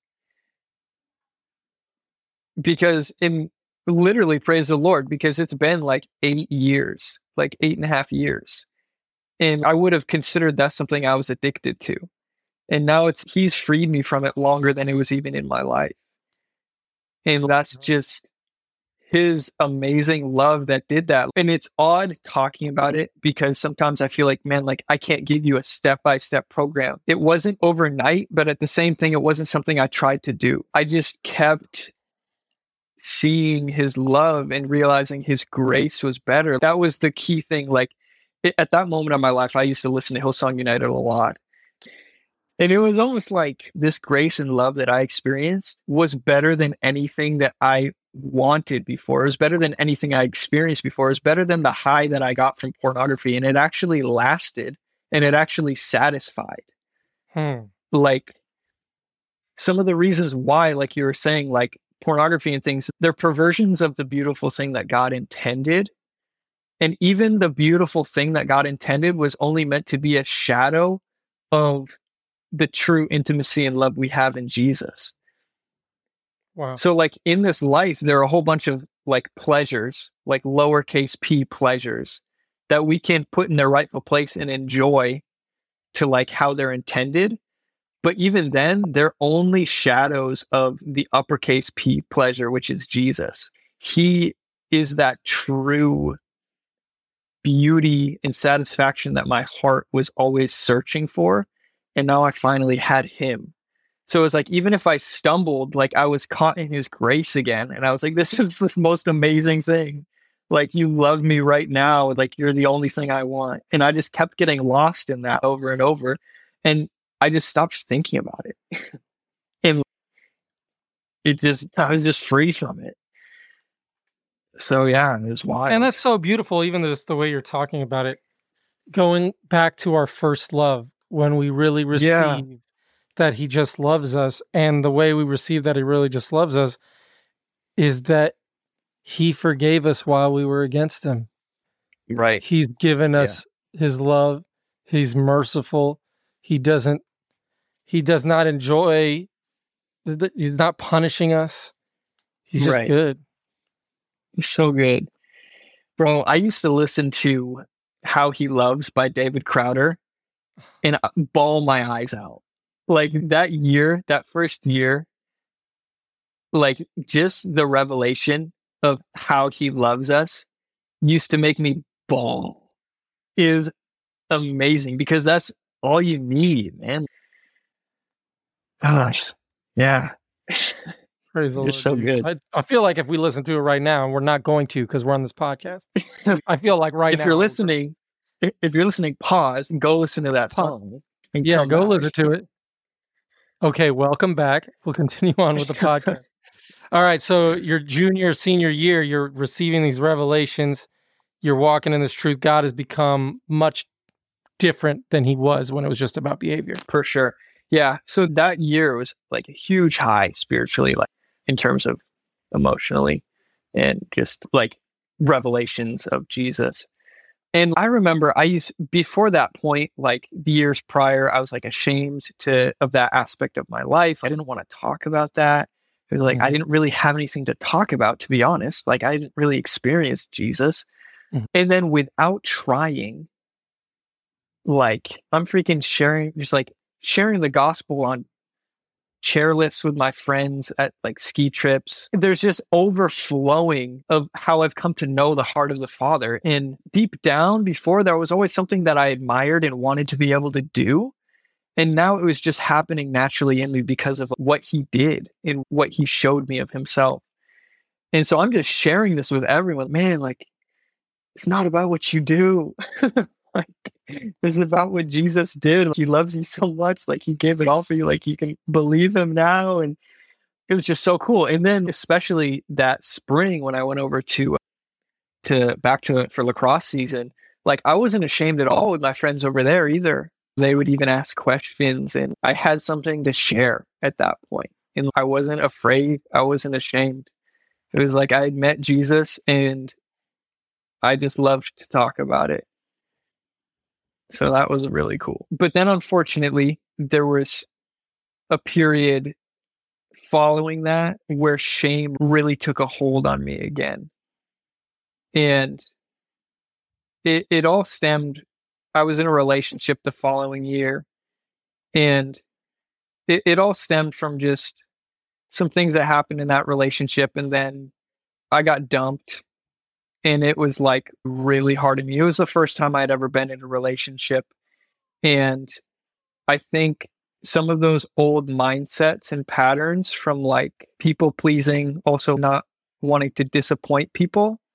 [SPEAKER 4] Because in literally, praise the Lord, because it's been like eight years, like eight and a half years. And I would have considered that something I was addicted to. And now it's, he's freed me from it longer than it was even in my life. And that's just his amazing love that did that. And it's odd talking about it because sometimes I feel like, man, like I can't give you a step-by-step program. It wasn't overnight, but at the same thing, it wasn't something I tried to do. I just kept seeing his love and realizing his grace was better. That was the key thing. Like it, at that moment of my life, I used to listen to Hillsong United a lot. And it was almost like this grace and love that I experienced was better than anything that I wanted before. It was better than anything I experienced before. It was better than the high that I got from pornography. And it actually lasted and it actually satisfied.
[SPEAKER 3] Hmm.
[SPEAKER 4] Like some of the reasons why, like you were saying, like pornography and things, they're perversions of the beautiful thing that God intended. And even the beautiful thing that God intended was only meant to be a shadow of the true intimacy and love we have in Jesus.
[SPEAKER 3] Wow.
[SPEAKER 4] So like in this life, there are a whole bunch of like pleasures, like lowercase p pleasures that we can put in their rightful place and enjoy to like how they're intended. But even then, they're only shadows of the uppercase P pleasure, which is Jesus. He is that true beauty and satisfaction that my heart was always searching for. And now I finally had him. So it was like, even if I stumbled, like I was caught in his grace again. And I was like, this is the most amazing thing. Like, you love me right now. Like, you're the only thing I want. And I just kept getting lost in that over and over. And I just stopped thinking about it. And it just, I was just free from it. So yeah, it was wild.
[SPEAKER 3] And that's so beautiful, even just the way you're talking about it. Going back to our first love, when we really receive
[SPEAKER 4] Yeah.
[SPEAKER 3] that he just loves us, and the way we receive that he really just loves us is that he forgave us while we were against him.
[SPEAKER 4] Right.
[SPEAKER 3] He's given us his love. He's merciful. He doesn't, he does not enjoy, he's not punishing us. He's just
[SPEAKER 4] Right.
[SPEAKER 3] good.
[SPEAKER 4] He's so good. Bro, I used to listen to How He Loves by David Crowder and bawl my eyes out. Like that year, that first year, like just the revelation of how he loves us used to make me bawl. Is amazing because that's all you need, man. Gosh, yeah.
[SPEAKER 3] Praise the
[SPEAKER 4] You're
[SPEAKER 3] Lord.
[SPEAKER 4] so
[SPEAKER 3] dude.
[SPEAKER 4] good.
[SPEAKER 3] I, I feel like if we listen to it right now, and we're not going to because we're on this podcast, I feel like right
[SPEAKER 4] if
[SPEAKER 3] now.
[SPEAKER 4] you're listening, if if you're listening, pause and go listen to that
[SPEAKER 3] Pause.
[SPEAKER 4] song. and
[SPEAKER 3] Yeah,
[SPEAKER 4] come
[SPEAKER 3] go
[SPEAKER 4] back.
[SPEAKER 3] listen to it. Okay, welcome back. We'll continue on with the podcast. All right, so your junior, senior year, you're receiving these revelations. You're walking in this truth. God has become much different than he was when it was just about behavior.
[SPEAKER 4] For sure. Yeah. So that year was like a huge high spiritually, like in terms of emotionally and just like revelations of Jesus. And I remember I used before that point, like the years prior, I was like ashamed to of that aspect of my life. I didn't want to talk about that. It was like
[SPEAKER 3] Mhm.
[SPEAKER 4] I didn't really have anything to talk about, to be honest. Like I didn't really experience Jesus.
[SPEAKER 3] Mhm.
[SPEAKER 4] And then without trying, like I'm freaking sharing, just like sharing the gospel on chairlifts with my friends at like ski trips. There's just overflowing of how I've come to know the heart of the Father. And deep down before, there was always something that I admired and wanted to be able to do. And now it was just happening naturally in me because of what he did and what he showed me of himself. And so I'm just sharing this with everyone. Man, like, it's not about what you do. Like, it's about what Jesus did. Like, he loves you so much. Like, he gave it all for you. Like, you can believe him now. And it was just so cool. And then especially that spring when I went over to, to back to for lacrosse season, like I wasn't ashamed at all with my friends over there either. They would even ask questions and I had something to share at that point. And I wasn't afraid. I wasn't ashamed. It was like I had met Jesus and I just loved to talk about it. So that was really cool. But then unfortunately, there was a period following that where shame really took a hold on me again. And it, it all stemmed, I was in a relationship the following year, and it, it all stemmed from just some things that happened in that relationship. And then I got dumped. And it was like really hard on me. It was the first time I'd ever been in a relationship. And I think some of those old mindsets and patterns from like people pleasing, also not wanting to disappoint people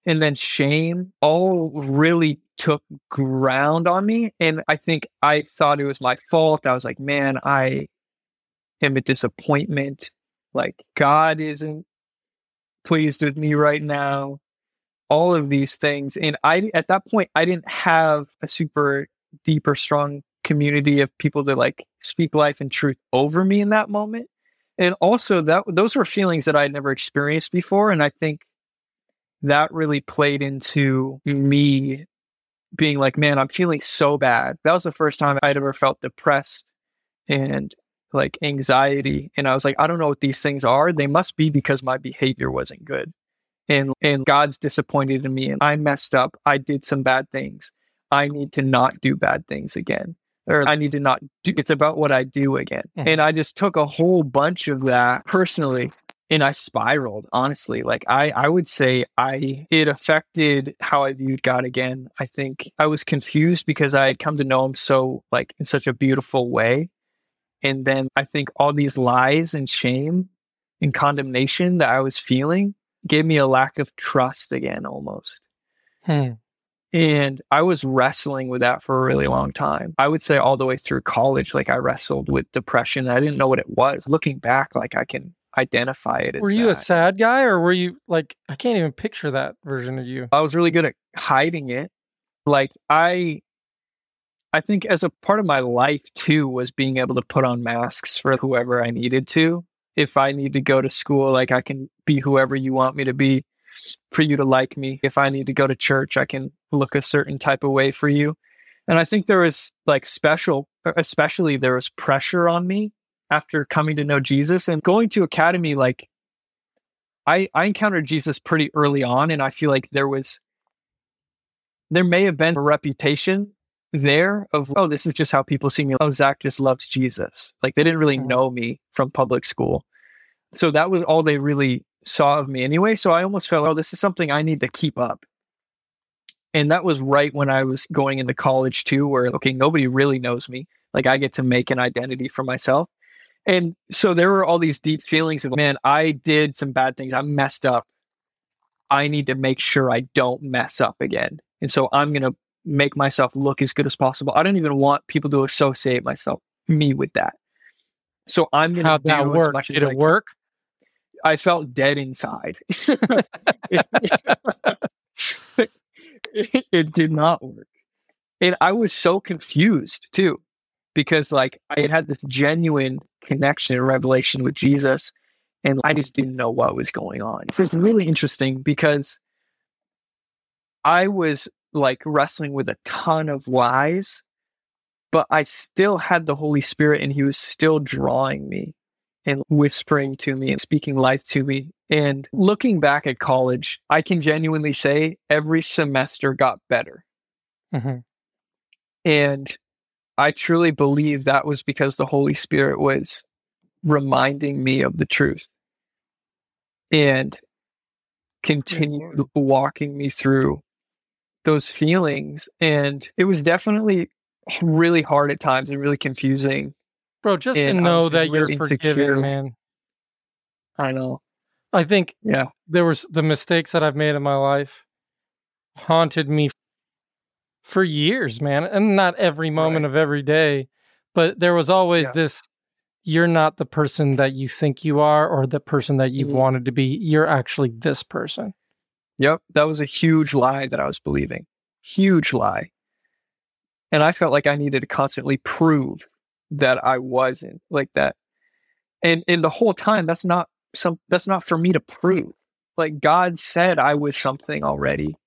[SPEAKER 4] and then shame all really took ground on me. And I think I thought it was my fault. I was like, man, I am a disappointment. Like, God isn't pleased with me right now. All of these things. And I, at that point, I didn't have a super deep or strong community of people to like speak life and truth over me in that moment. And also that those were feelings that I'd never experienced before. And I think that really played into me being like, man, I'm feeling so bad. That was the first time I'd ever felt depressed and like anxiety. And I was like, I don't know what these things are. They must be because my behavior wasn't good. And and God's disappointed in me and I messed up. I did some bad things. I need to not do bad things again. Or I need to not do, it's about what I do again. Mm-hmm. And I just took a whole bunch of that personally and I spiraled, honestly. Like I, I would say I, it affected how I viewed God again. I think I was confused because I had come to know him so like in such a beautiful way. And then I think all these lies and shame and condemnation that I was feeling gave me a lack of trust again, almost.
[SPEAKER 3] Hmm.
[SPEAKER 4] And I was wrestling with that for a really long time. I would say all the way through college, like I wrestled with depression. I didn't know what it was. Looking back, like I can identify it as
[SPEAKER 3] Were you
[SPEAKER 4] that.
[SPEAKER 3] a sad guy or were you like, I can't even picture that version of you.
[SPEAKER 4] I was really good at hiding it. Like I, I think as a part of my life too, was being able to put on masks for whoever I needed to. If I need to go to school, like I can be whoever you want me to be for you to like me. If I need to go to church, I can look a certain type of way for you. And I think there was like special, especially there was pressure on me after coming to know Jesus and going to academy. Like I, I encountered Jesus pretty early on. And I feel like there was, there may have been a reputation there of, oh, this is just how people see me. Oh, Zach just loves Jesus. Like they didn't really know me from public school. So that was all they really saw of me anyway. So I almost felt, oh, this is something I need to keep up. And that was right when I was going into college too, where, okay, nobody really knows me. Like I get to make an identity for myself. And so there were all these deep feelings of, man, I did some bad things. I messed up. I need to make sure I don't mess up again. And so I'm going to make myself look as good as possible. I don't even want people to associate myself, me with that. So I'm going to do
[SPEAKER 3] that work?
[SPEAKER 4] As much
[SPEAKER 3] Did
[SPEAKER 4] as
[SPEAKER 3] it
[SPEAKER 4] I can.
[SPEAKER 3] work?
[SPEAKER 4] I felt dead inside. it, it did not work. And I was so confused too, because like I had had this genuine connection and revelation with Jesus and I just didn't know what was going on. It's really interesting because I was like wrestling with a ton of lies, but I still had the Holy Spirit and he was still drawing me and whispering to me and speaking life to me. And looking back at college, I can genuinely say every semester got better.
[SPEAKER 3] Mm-hmm.
[SPEAKER 4] And I truly believe that was because the Holy Spirit was reminding me of the truth and continued walking me through those feelings. And it was definitely really hard at times and really confusing.
[SPEAKER 3] Bro, just
[SPEAKER 4] and
[SPEAKER 3] to know that
[SPEAKER 4] really
[SPEAKER 3] you're forgiven, man.
[SPEAKER 4] I know.
[SPEAKER 3] I think
[SPEAKER 4] yeah.
[SPEAKER 3] there was the mistakes that I've made in my life haunted me for years, man. And not every moment
[SPEAKER 4] Right.
[SPEAKER 3] of every day, but there was always
[SPEAKER 4] Yeah.
[SPEAKER 3] this, you're not the person that you think you are or the person that you've
[SPEAKER 4] Mhm.
[SPEAKER 3] wanted to be. You're actually this person.
[SPEAKER 4] Yep. That was a huge lie that I was believing. Huge lie. And I felt like I needed to constantly prove that I wasn't like that. And and the whole time, that's not some that's not for me to prove. Like God said I was something already.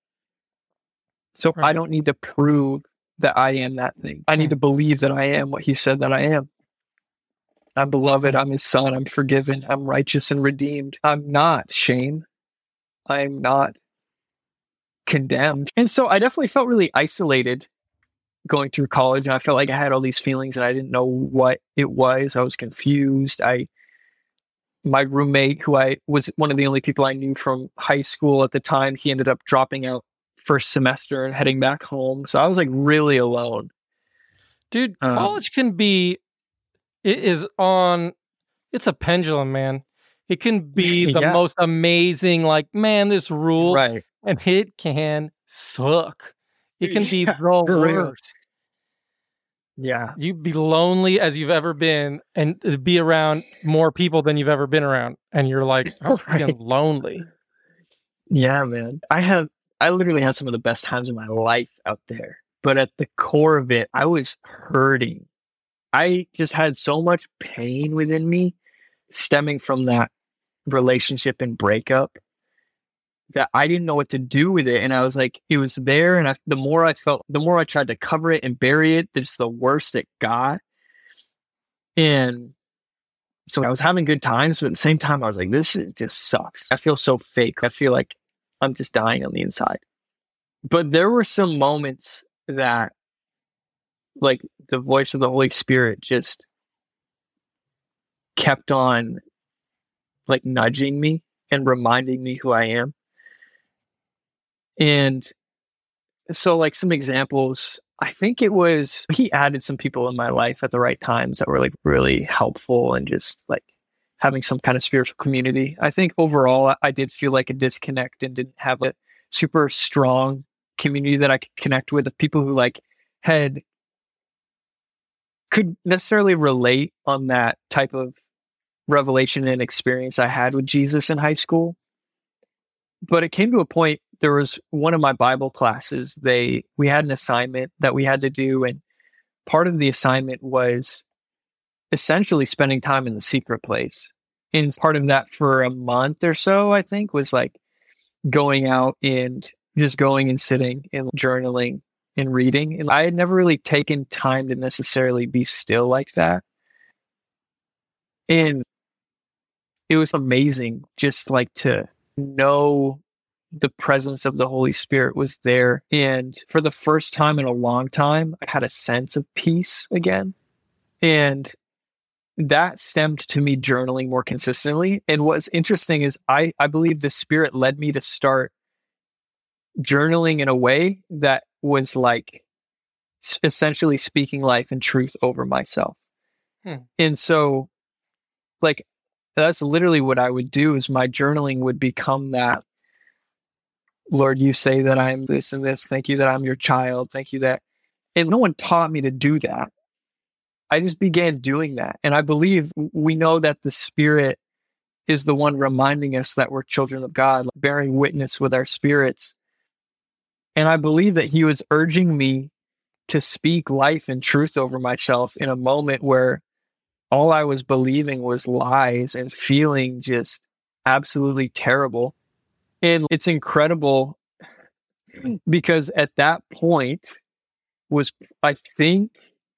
[SPEAKER 4] So
[SPEAKER 3] Right.
[SPEAKER 4] I don't need to prove that I am that thing. I need to believe that I am what he said that I am. I'm beloved. I'm his son. I'm forgiven. I'm righteous and redeemed. I'm not shame. I'm not condemned. And so I definitely felt really isolated going through college. And I felt like I had all these feelings and I didn't know what it was. I was confused. I, my roommate, who I was one of the only people I knew from high school at the time, he ended up dropping out first semester and heading back home. So I was like really alone.
[SPEAKER 3] Dude,
[SPEAKER 4] Um,
[SPEAKER 3] college can be, it is on, it's a pendulum, man. It can be the
[SPEAKER 4] Yeah.
[SPEAKER 3] most amazing, like, man, this rules.
[SPEAKER 4] Right.
[SPEAKER 3] And it can suck. It can be
[SPEAKER 4] Yeah,
[SPEAKER 3] the
[SPEAKER 4] for real.
[SPEAKER 3] worst.
[SPEAKER 4] Yeah.
[SPEAKER 3] You'd be lonely as you've ever been and it'd be around more people than you've ever been around. And you're like, I'm freaking
[SPEAKER 4] Right.
[SPEAKER 3] lonely.
[SPEAKER 4] Yeah, man. I have, I literally had some of the best times of my life out there. But at the core of it, I was hurting. I just had so much pain within me stemming from that relationship and breakup that I didn't know what to do with it. And I was like, it was there. And I, the more I felt, the more I tried to cover it and bury it, just the worse it got. And so I was having good times, but at the same time, I was like, this is, just sucks. I feel so fake. I feel like I'm just dying on the inside. But there were some moments that, like, the voice of the Holy Spirit just kept on, like, nudging me and reminding me who I am. And so, like, some examples, I think it was, he added some people in my life at the right times that were, like, really helpful and just, like, having some kind of spiritual community. I think overall, I did feel like a disconnect and didn't have a super strong community that I could connect with, of people who, like, had, could necessarily relate on that type of revelation and experience I had with Jesus in high school. But it came to a point, there was one of my Bible classes, they, we had an assignment that we had to do. And part of the assignment was essentially spending time in the secret place. And part of that for a month or so, I think, was like going out and just going and sitting and journaling and reading. And I had never really taken time to necessarily be still like that. And it was amazing just like to know the presence of the Holy Spirit was there. And for the first time in a long time, I had a sense of peace again. And that stemmed to me journaling more consistently. And what's interesting is I, I believe the Spirit led me to start journaling in a way that was like essentially speaking life and truth over myself. Hmm. And so, like, that's literally what I would do, is my journaling would become that, Lord, you say that I'm this and this. Thank you that I'm your child. Thank you that. And no one taught me to do that. I just began doing that. And I believe we know that the Spirit is the one reminding us that we're children of God, bearing witness with our spirits. And I believe that he was urging me to speak life and truth over myself in a moment where all I was believing was lies and feeling just absolutely terrible. And it's incredible because at that point was, I think,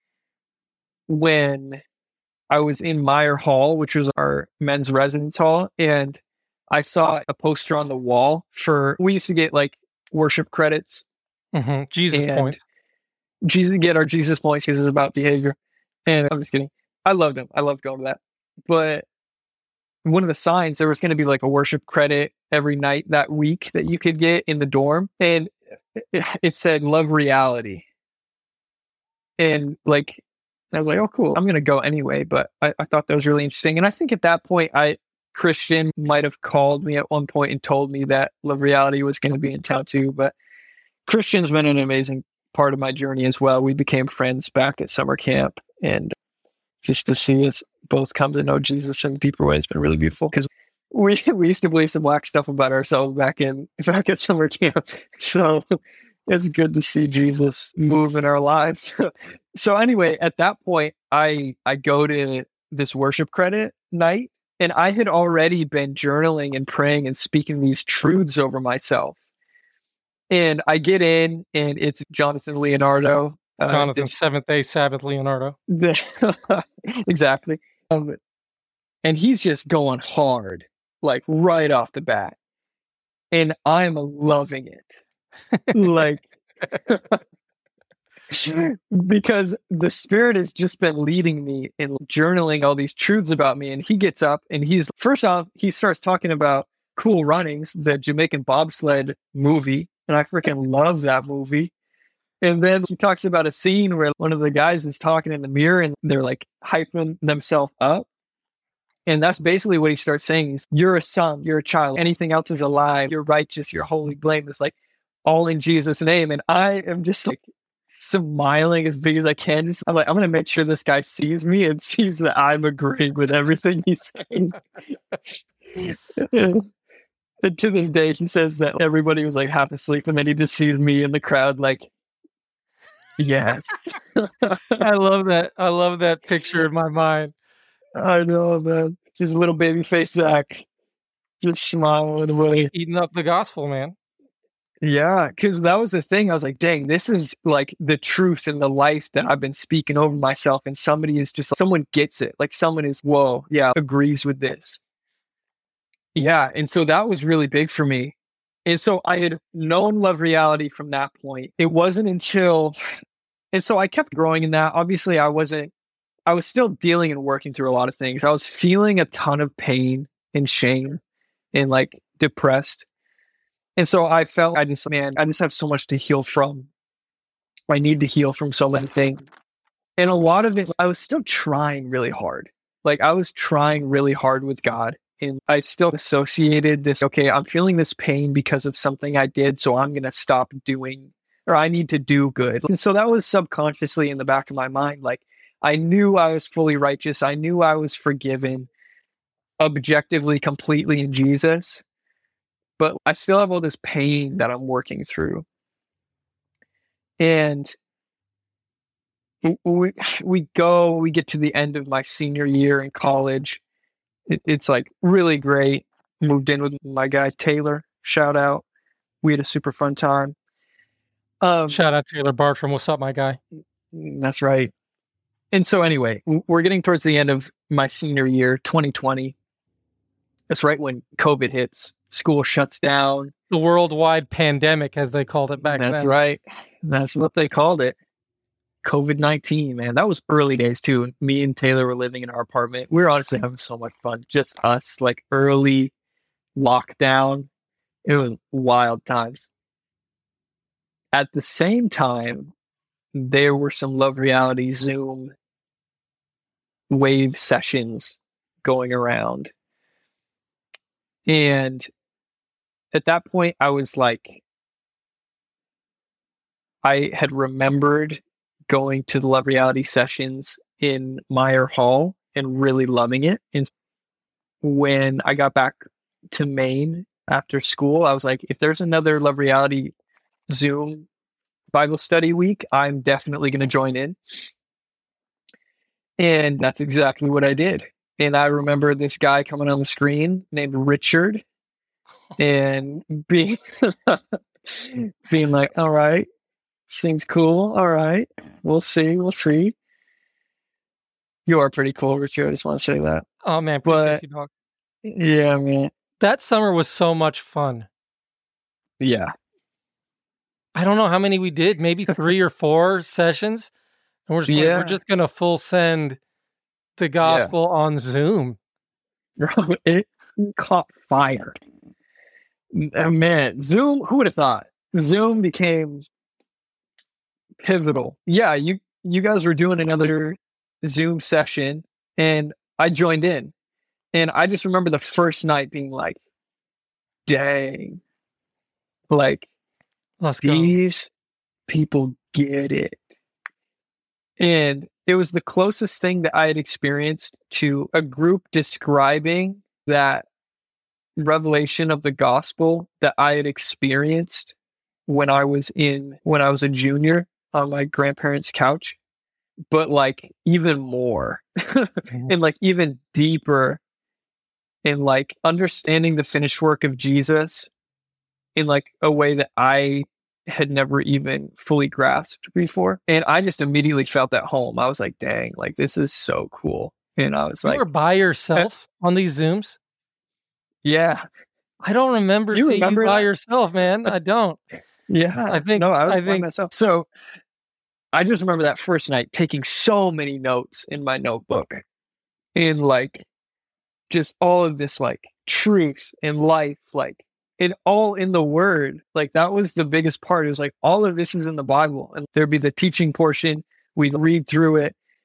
[SPEAKER 4] when I was in Meyer Hall, which was our men's residence hall, and I saw a poster on the wall for, we used to get like worship credits.
[SPEAKER 3] Mm-hmm. Jesus points.
[SPEAKER 4] Jesus, get our Jesus points because it's about behavior. And I'm just kidding. I loved them. I loved going to that. But one of the signs, there was going to be like a worship credit every night that week that you could get in the dorm. And it said, love reality. And like, I was like, oh, cool. I'm going to go anyway. But I, I thought that was really interesting. And I think at that point, I Christian might have called me at one point and told me that Love Reality was going to be in town too. But Christian's been an amazing part of my journey as well. We became friends back at summer camp. And just to see us both come to know Jesus in a deeper way has been really beautiful. Because we we used to believe some black stuff about ourselves back in back at summer camp. So it's good to see Jesus move in our lives. So anyway, at that point, I I go to this worship credit night, and I had already been journaling and praying and speaking these truths over myself. And I get in, and it's Jonathan Leonardo.
[SPEAKER 3] Jonathan,
[SPEAKER 4] uh,
[SPEAKER 3] Seventh-day Sabbath Leonardo.
[SPEAKER 4] Exactly. Um, and he's just going hard, like right off the bat. And I'm loving it. Like, because the Spirit has just been leading me in journaling all these truths about me. And he gets up and he's, first off, he starts talking about Cool Runnings, the Jamaican bobsled movie. And I freaking love that movie. And then he talks about a scene where one of the guys is talking in the mirror and they're like hyping themselves up. And that's basically what he starts saying is, you're a son, you're a child. Anything else is a lie. You're righteous, you're holy, blameless, like all in Jesus' name. And I am just like smiling as big as I can. Just, I'm like, I'm going to make sure this guy sees me and sees that I'm agreeing with everything he's saying. And to this day, he says that everybody was like half asleep, and then he just sees me in the crowd like, yes.
[SPEAKER 3] I love that. I love that picture in my mind.
[SPEAKER 4] I know, man. Just little baby face Zach, just smiling away.
[SPEAKER 3] Eating up the gospel, man.
[SPEAKER 4] Yeah, because that was the thing. I was like, dang, this is like the truth and the life that I've been speaking over myself. And somebody is just, someone gets it. Like someone is, whoa, yeah, agrees with this. Yeah. And so that was really big for me. And so I had known Love Reality from that point. It wasn't until, and so I kept growing in that. Obviously, I wasn't, I was still dealing and working through a lot of things. I was feeling a ton of pain and shame and like depressed. And so I felt, I just, man, I just have so much to heal from. I need to heal from so many things. And a lot of it, I was still trying really hard. Like I was trying really hard with God. And I still associated this, okay, I'm feeling this pain because of something I did, so I'm going to stop doing, or I need to do good. And so that was subconsciously in the back of my mind. Like I knew I was fully righteous. I knew I was forgiven objectively, completely in Jesus. But I still have all this pain that I'm working through. And we, we go, we get to the end of my senior year in college. It, it's like really great. Moved in with my guy, Taylor. Shout out. We had a super fun time. Um,
[SPEAKER 3] Shout out Taylor Bartram. What's up, my guy?
[SPEAKER 4] That's right. And so anyway, we're getting towards the end of my senior year, twenty twenty. That's right when COVID hits. School shuts down.
[SPEAKER 3] The worldwide pandemic, as they called it back then.
[SPEAKER 4] That's right. That's what they called it. COVID nineteen, man. That was early days too. Me and Taylor were living in our apartment. We were honestly having so much fun. Just us, like early lockdown. It was wild times. At the same time, there were some Love Reality Zoom wave sessions going around. And at that point, I was like, I had remembered going to the Love Reality sessions in Meyer Hall and really loving it. And when I got back to Maine after school, I was like, if there's another Love Reality Zoom Bible study week, I'm definitely going to join in. And that's exactly what I did. And I remember this guy coming on the screen named Richard and being, being like, all right, seems cool. All right, we'll see. We'll see. You are pretty cool, Richard. I just want to say that.
[SPEAKER 3] Oh, man.
[SPEAKER 4] But,
[SPEAKER 3] you, dog.
[SPEAKER 4] Yeah, man.
[SPEAKER 3] That summer was so much fun.
[SPEAKER 4] Yeah.
[SPEAKER 3] I don't know how many we did, maybe three or four sessions. And we're just,
[SPEAKER 4] yeah.
[SPEAKER 3] like, we're just going to full send the gospel yeah. on Zoom.
[SPEAKER 4] Bro, it caught fire. Man, Zoom, who would have thought? Zoom became pivotal. Yeah, you you guys were doing another Zoom session and I joined in. And I just remember the first night being like, dang. Like,
[SPEAKER 3] Let's
[SPEAKER 4] these
[SPEAKER 3] go.
[SPEAKER 4] people get it. And it was the closest thing that I had experienced to a group describing that revelation of the gospel that I had experienced when I was in, when I was a junior on my grandparents' couch, but like even more and like even deeper in like understanding the finished work of Jesus in like a way that I had never even fully grasped before. And I just immediately felt at home. I was like, dang, like this is so cool. And I was
[SPEAKER 3] you
[SPEAKER 4] like,
[SPEAKER 3] were by yourself uh, on these Zooms?
[SPEAKER 4] Yeah.
[SPEAKER 3] I don't remember
[SPEAKER 4] you
[SPEAKER 3] seeing
[SPEAKER 4] remember
[SPEAKER 3] you by
[SPEAKER 4] that?
[SPEAKER 3] yourself, man. I don't.
[SPEAKER 4] Yeah.
[SPEAKER 3] I think,
[SPEAKER 4] no, I was
[SPEAKER 3] I
[SPEAKER 4] by
[SPEAKER 3] think,
[SPEAKER 4] myself. So I just remember that first night taking so many notes in my notebook and like just all of this like truth and life, like it all in the word. Like that was the biggest part. It was like all of this is in the Bible and there'd be the teaching portion. We'd read through it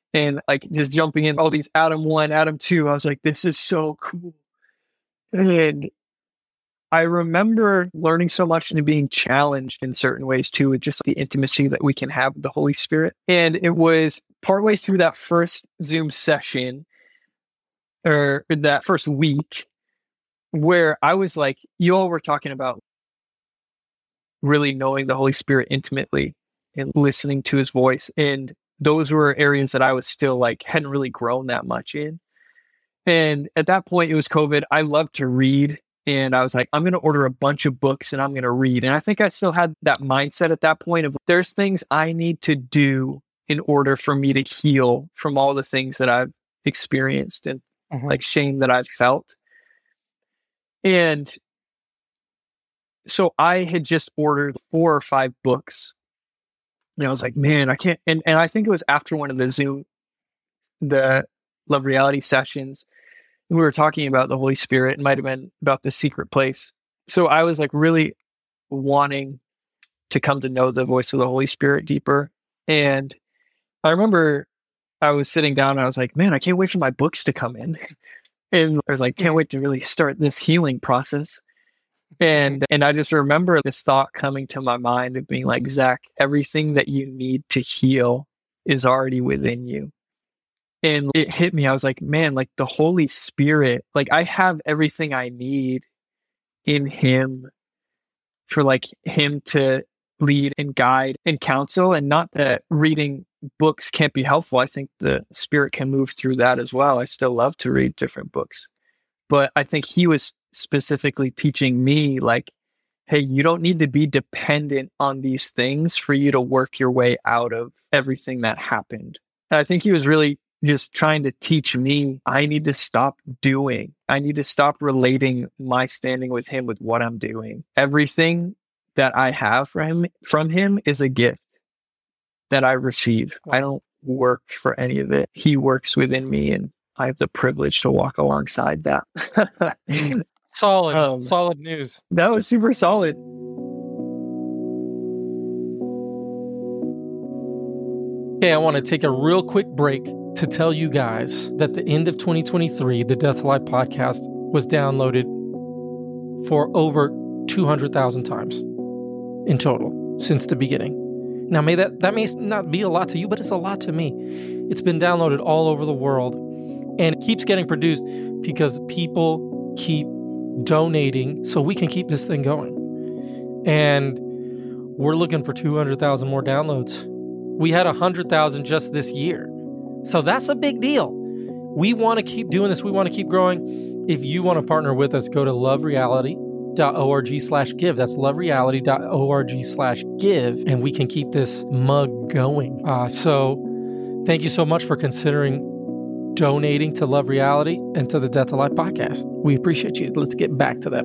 [SPEAKER 4] and like just jumping in all these Atom one, Atom two. I was like, this is so cool. And I remember learning so much and being challenged in certain ways too, with just the intimacy that we can have with the Holy Spirit. And it was partway through that first Zoom session, or that first week, where I was like, you all were talking about really knowing the Holy Spirit intimately and listening to his voice. And those were areas that I was still like, hadn't really grown that much in. And at that point, it was COVID. I loved to read. And I was like, I'm going to order a bunch of books and I'm going to read. And I think I still had that mindset at that point of there's things I need to do in order for me to heal from all the things that I've experienced and mm-hmm. like shame that I've felt. And so I had just ordered four or five books. And I was like, man, I can't. And, and I think it was after one of the Zoom, the Love Reality sessions, we were talking about the Holy Spirit. It might have been about The Secret Place. So I was like really wanting to come to know the voice of the Holy Spirit deeper. And I remember I was sitting down and I was like, man, I can't wait for my books to come in. And I was like, can't wait to really start this healing process. And and I just remember this thought coming to my mind of being like, Zach, everything that you need to heal is already within you. And it hit me. I was like, man, like the Holy Spirit, like I have everything I need in him for like him to lead and guide and counsel. And not that reading books can't be helpful. I think the Spirit can move through that as well. I still love to read different books. But I think he was specifically teaching me like, hey, you don't need to be dependent on these things for you to work your way out of everything that happened. And I think he was really just trying to teach me, I need to stop doing. I need to stop relating my standing with him with what I'm doing. Everything that I have from him, from him is a gift that I receive. I don't work for any of it. He works within me, and I have the privilege to walk alongside that.
[SPEAKER 3] Solid,
[SPEAKER 4] um,
[SPEAKER 3] solid news.
[SPEAKER 4] That was super solid.
[SPEAKER 3] Okay, I want to take a real quick break to tell you guys that the end of twenty twenty-three, the Death to Life podcast was downloaded for over two hundred thousand times in total since the beginning. Now, may that, that may not be a lot to you, but it's a lot to me. It's been downloaded all over the world, and it keeps getting produced because people keep donating so we can keep this thing going. And we're looking for two hundred thousand more downloads. We had one hundred thousand just this year. So that's a big deal. We want to keep doing this. We want to keep growing. If you want to partner with us, go to lovereality.org slash give. That's lovereality.org slash give. And we can keep this mug going. Uh, so thank you so much for considering donating to Love Reality and to the Death to Life podcast. We appreciate you. Let's get back to that.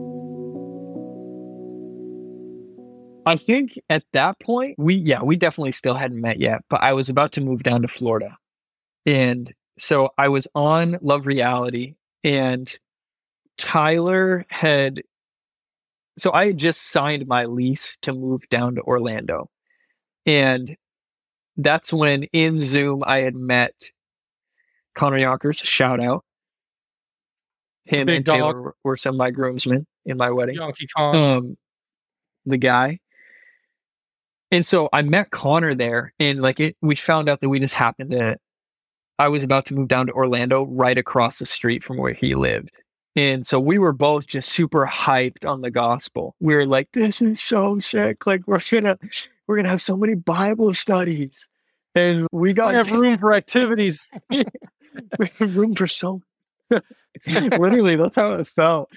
[SPEAKER 4] I think at that point, we, yeah, we definitely still hadn't met yet, but I was about to move down to Florida. And so I was on Love Reality, and Tyler had, so I had just signed my lease to move down to Orlando. And that's when in Zoom, I had met Connor Yonkers, shout out. Him
[SPEAKER 3] Big
[SPEAKER 4] and
[SPEAKER 3] dog.
[SPEAKER 4] Taylor were, were some of my groomsmen in my wedding.
[SPEAKER 3] Yonky Kong.
[SPEAKER 4] Um, the guy. And so I met Connor there, and like it, we found out that we just happened to, I was about to move down to Orlando right across the street from where he lived. And so we were both just super hyped on the gospel. We were like, this is so sick. Like we're gonna, we're gonna have so many Bible studies. And we got
[SPEAKER 3] we have room for activities.
[SPEAKER 4] We have room for so, literally, that's how it felt.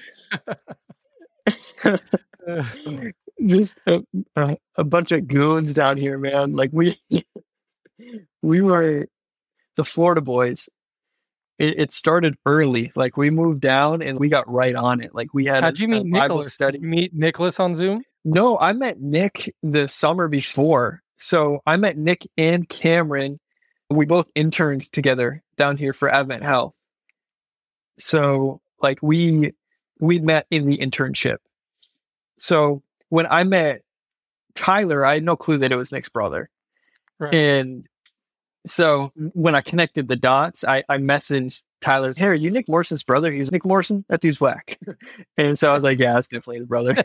[SPEAKER 4] Just a, a, a bunch of goons down here, man. Like we, we were the Florida boys. It, it started early. Like we moved down and we got right on it. Like we had.
[SPEAKER 3] How'd
[SPEAKER 4] a,
[SPEAKER 3] you meet
[SPEAKER 4] a Bible
[SPEAKER 3] Nicholas?
[SPEAKER 4] study.
[SPEAKER 3] Did you meet Nicholas on Zoom?
[SPEAKER 4] No, I met Nick the summer before. So I met Nick and Cameron. We both interned together down here for Advent Health. So like we we met in the internship. So when I met Tyler, I had no clue that it was Nick's brother. Right. And So when I connected the dots, I, I messaged Tyler, hey, are you Nick Morrison's brother? He's Nick Morrison? That dude's whack. And so I was like, yeah, that's definitely his brother.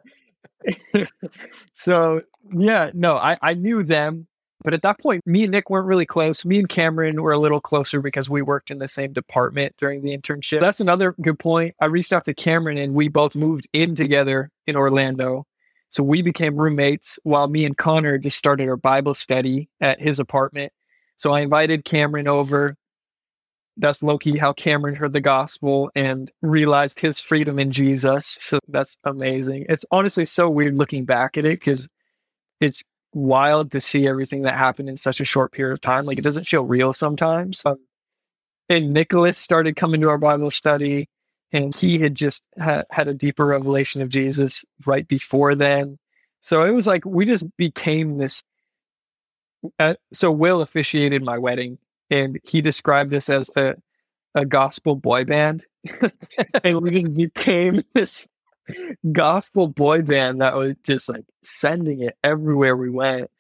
[SPEAKER 4] So yeah, no, I, I knew them. But at that point, me and Nick weren't really close. Me and Cameron were a little closer because we worked in the same department during the internship. That's another good point. I reached out to Cameron and we both moved in together in Orlando. So we became roommates while me and Connor just started our Bible study at his apartment. So I invited Cameron over. That's low-key how Cameron heard the gospel and realized his freedom in Jesus. So that's amazing. It's honestly so weird looking back at it because it's wild to see everything that happened in such a short period of time. Like, it doesn't feel real sometimes. Um, and Nicholas started coming to our Bible study, and he had just ha- had a deeper revelation of Jesus right before then. So it was like we just became this. Uh, so Will officiated my wedding, and he described us as the a gospel boy band, and we just became this gospel boy band that was just like sending it everywhere we went.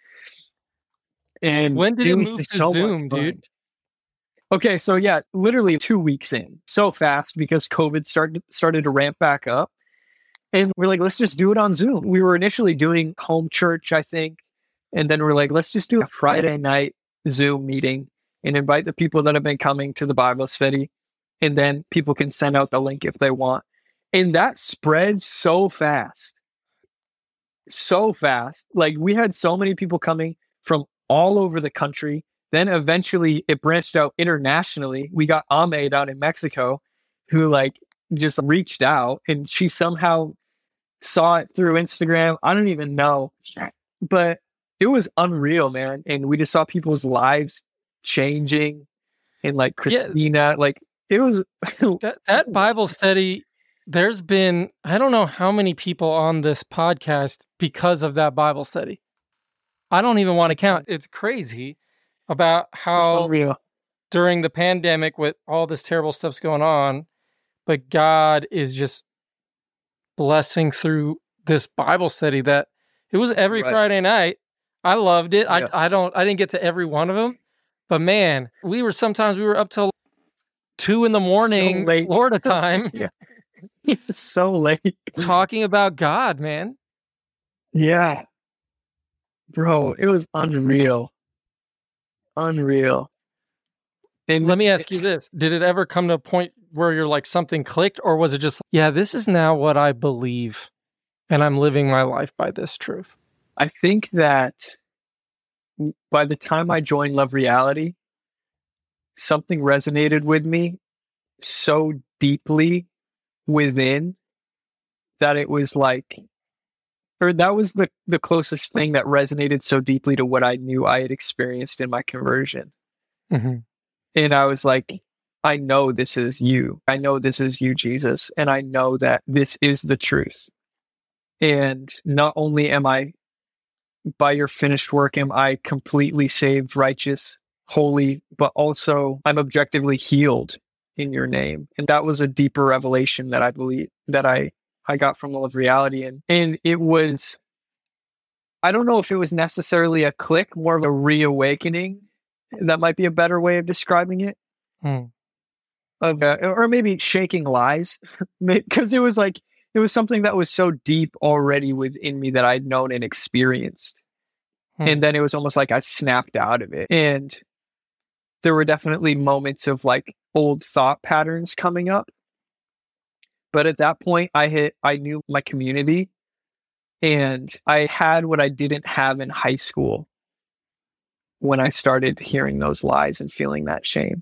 [SPEAKER 4] And
[SPEAKER 3] when did it, it move to
[SPEAKER 4] so
[SPEAKER 3] Zoom, dude?
[SPEAKER 4] Okay, so yeah, literally two weeks in, so fast because COVID started started to ramp back up, and we're like, let's just do it on Zoom. We were initially doing home church, I think, and then we're like, let's just do a Friday night Zoom meeting and invite the people that have been coming to the Bible study, and then people can send out the link if they want. And that spread so fast, so fast. Like, we had so many people coming from all over the country. Then eventually it branched out internationally. We got Ahmed out in Mexico who like just reached out, and she somehow saw it through Instagram. I don't even know, but it was unreal, man. And we just saw people's lives changing, and like Christina, yeah. like it was
[SPEAKER 3] that, that Bible study. There's been, I don't know how many people on this podcast because of that Bible study. I don't even want to count. It's crazy about how during the pandemic with all this terrible stuff's going on, but God is just blessing through this Bible study that it was every right. Friday night. I loved it. Yeah. I I don't, I didn't get to every one of them, but man, we were, sometimes we were up till two in the morning, so Florida time.
[SPEAKER 4] Yeah. It's so late.
[SPEAKER 3] Talking about God, man.
[SPEAKER 4] Yeah. Bro, it was unreal. Unreal.
[SPEAKER 3] And let me ask you this. Did it ever come to a point where you're like something clicked, or was it just, yeah, this is now what I believe and I'm living my life by this truth?
[SPEAKER 4] I think that by the time I joined Love Reality, something resonated with me so deeply within that it was like, or that was the, the closest thing that resonated so deeply to what I knew I had experienced in my conversion.
[SPEAKER 3] Mm-hmm.
[SPEAKER 4] And I was like, I know this is you. I know this is you, Jesus. And I know that this is the truth. And not only am I, by your finished work, am I completely saved, righteous, holy, but also I'm objectively healed in your name. And that was a deeper revelation that I believe that I, I got from Love Reality. And, and it was, I don't know if it was necessarily a click, more of a reawakening. That might be a better way of describing it.
[SPEAKER 3] Hmm.
[SPEAKER 4] Of, uh, or maybe shaking lies, because it was like, it was something that was so deep already within me that I'd known and experienced. Hmm. And then it was almost like I snapped out of it. And there were definitely moments of like old thought patterns coming up. But at that point, I hit, I knew my community, and I had what I didn't have in high school when I started hearing those lies and feeling that shame.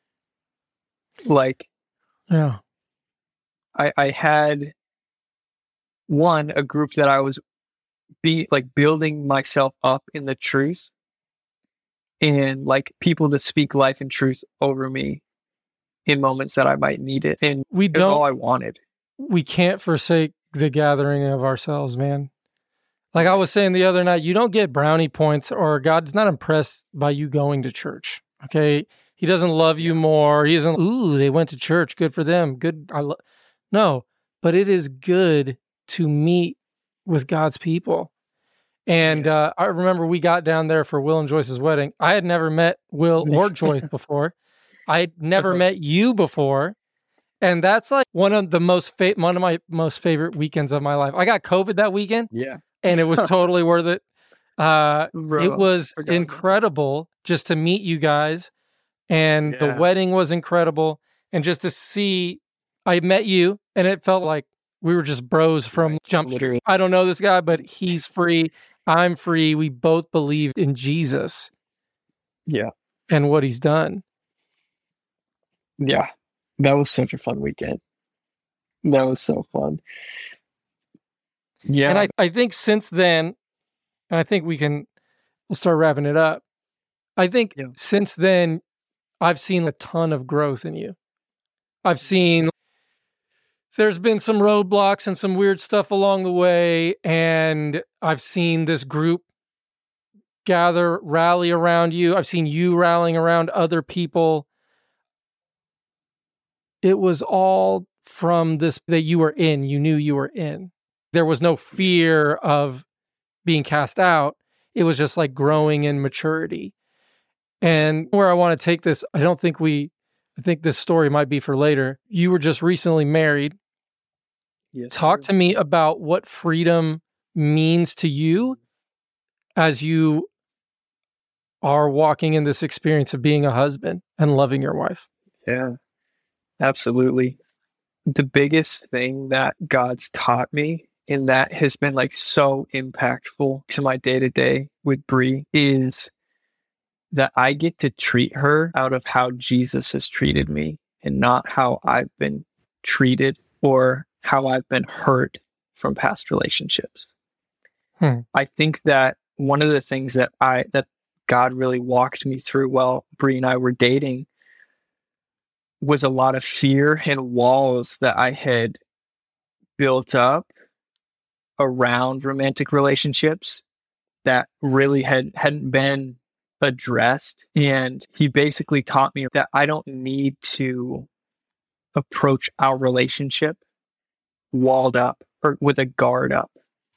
[SPEAKER 4] Like,
[SPEAKER 3] yeah,
[SPEAKER 4] I, I had one, a group that I was be like building myself up in the truth, and like people to speak life and truth over me in moments that I might need it. And
[SPEAKER 3] we don't,
[SPEAKER 4] all I wanted.
[SPEAKER 3] We can't forsake the gathering of ourselves, man. Like I was saying the other night, you don't get brownie points, or God's not impressed by you going to church. Okay. He doesn't love you more. He doesn't, ooh, they went to church. Good for them. Good. I lo-. No, but it is good to meet with God's people. And uh, I remember we got down there for Will and Joyce's wedding. I had never met Will or Joyce before. I'd never met you before. And that's like one of the most fa- one of my most favorite weekends of my life. I got COVID that weekend.
[SPEAKER 4] Yeah.
[SPEAKER 3] And it was totally worth it. Uh,
[SPEAKER 4] Bro,
[SPEAKER 3] it was
[SPEAKER 4] forgot about
[SPEAKER 3] incredible just to meet you guys. And
[SPEAKER 4] Yeah.
[SPEAKER 3] the wedding was incredible. And just to see, I met you and it felt like we were just bros from
[SPEAKER 4] Right,
[SPEAKER 3] Jump Street.
[SPEAKER 4] literally.
[SPEAKER 3] I don't know this guy, but he's free. I'm free. We both believe in Jesus
[SPEAKER 4] Yeah.
[SPEAKER 3] and what he's done.
[SPEAKER 4] Yeah. That was such a fun weekend. That was so fun. Yeah.
[SPEAKER 3] And I, I think since then, and I think we can, we'll start wrapping it up. I think
[SPEAKER 4] Yeah.
[SPEAKER 3] since then, I've seen a ton of growth in you. I've seen there's been some roadblocks and some weird stuff along the way. And I've seen this group gather, rally around you. I've seen you rallying around other people. It was all from this that you were in, you knew you were in. There was no fear of being cast out. It was just like growing in maturity. And where I want to take this, I don't think we, I think this story might be for later. You were just recently married.
[SPEAKER 4] Yes,
[SPEAKER 3] Talk
[SPEAKER 4] sir.
[SPEAKER 3] to me about what freedom means to you as you are walking in this experience of being a husband and loving your wife.
[SPEAKER 4] Yeah, absolutely. The biggest thing that God's taught me, and that has been like so impactful to my day to day with Bree, is that I get to treat her out of how Jesus has treated me and not how I've been treated or how I've been hurt from past relationships.
[SPEAKER 3] Hmm.
[SPEAKER 4] I think that one of the things that I, that God really walked me through while Bree and I were dating was a lot of fear and walls that I had built up around romantic relationships that really had, hadn't been addressed. And he basically taught me that I don't need to approach our relationship walled up or with a guard up,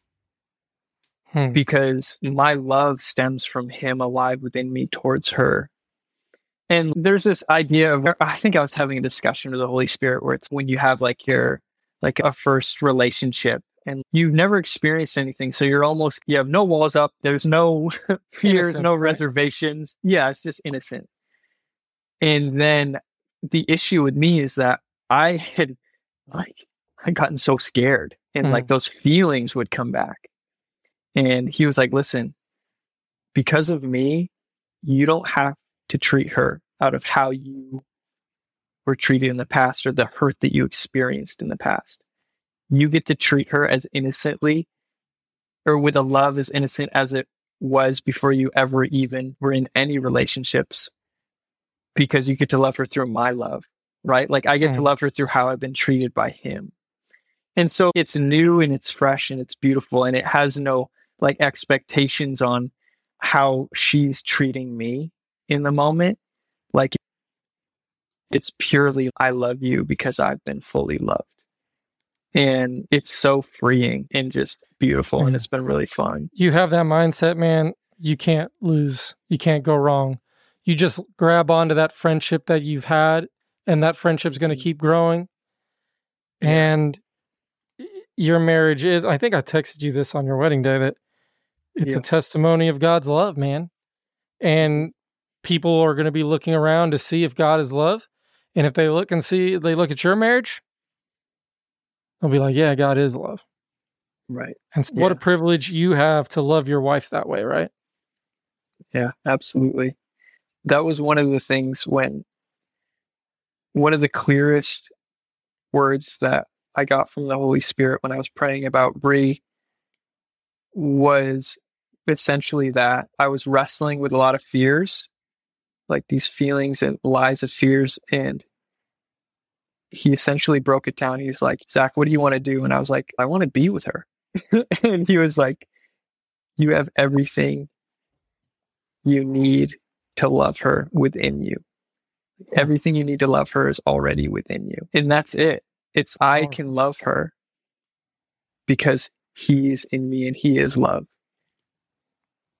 [SPEAKER 3] Hmm.
[SPEAKER 4] because my love stems from him alive within me towards her. And there's this idea of, I think I was having a discussion with the Holy Spirit where it's when you have like your, like a first relationship and you've never experienced anything. So you're almost, you have no walls up. There's no fears,
[SPEAKER 3] Innocent,
[SPEAKER 4] no
[SPEAKER 3] right?
[SPEAKER 4] reservations. Yeah, it's just innocent. And then the issue with me is that I had like, I'd gotten so scared and
[SPEAKER 3] Mm.
[SPEAKER 4] like those feelings would come back. And he was like, listen, because of me, you don't have to treat her out of how you were treated in the past or the hurt that you experienced in the past. You get to treat her as innocently or with a love as innocent as it was before you ever even were in any relationships, because you get to love her through my love, right? Like I get to
[SPEAKER 3] Mm.
[SPEAKER 4] love her through how I've been treated by him. And so it's new and it's fresh and it's beautiful and it has no like expectations on how she's treating me in the moment. Like it's purely, I love you because I've been fully loved. And it's so freeing and just beautiful. And it's been really fun.
[SPEAKER 3] You have that mindset, man. You can't lose. You can't go wrong. You just grab onto that friendship that you've had, and that friendship's going to keep growing.
[SPEAKER 4] Yeah.
[SPEAKER 3] And your marriage is, I think I texted you this on your wedding day, that it's
[SPEAKER 4] Yeah.
[SPEAKER 3] a testimony of God's love, man. And people are going to be looking around to see if God is love. And if they look and see, they look at your marriage, they'll be like, yeah, God is love.
[SPEAKER 4] Right.
[SPEAKER 3] And s- what a
[SPEAKER 4] Yeah.
[SPEAKER 3] privilege you have to love your wife that way, right?
[SPEAKER 4] Yeah, absolutely. That was one of the things when one of the clearest words that I got from the Holy Spirit when I was praying about Bree was essentially that I was wrestling with a lot of fears, like these feelings and lies of fears. And he essentially broke it down. He was like, Zach, what do you want to do? And I was like, I want to be with her. And he was like, you have everything you need to love her within you. Everything you need to love her is already within you. And that's it. It's I
[SPEAKER 3] Powerful.
[SPEAKER 4] can love her because he is in me and he is love.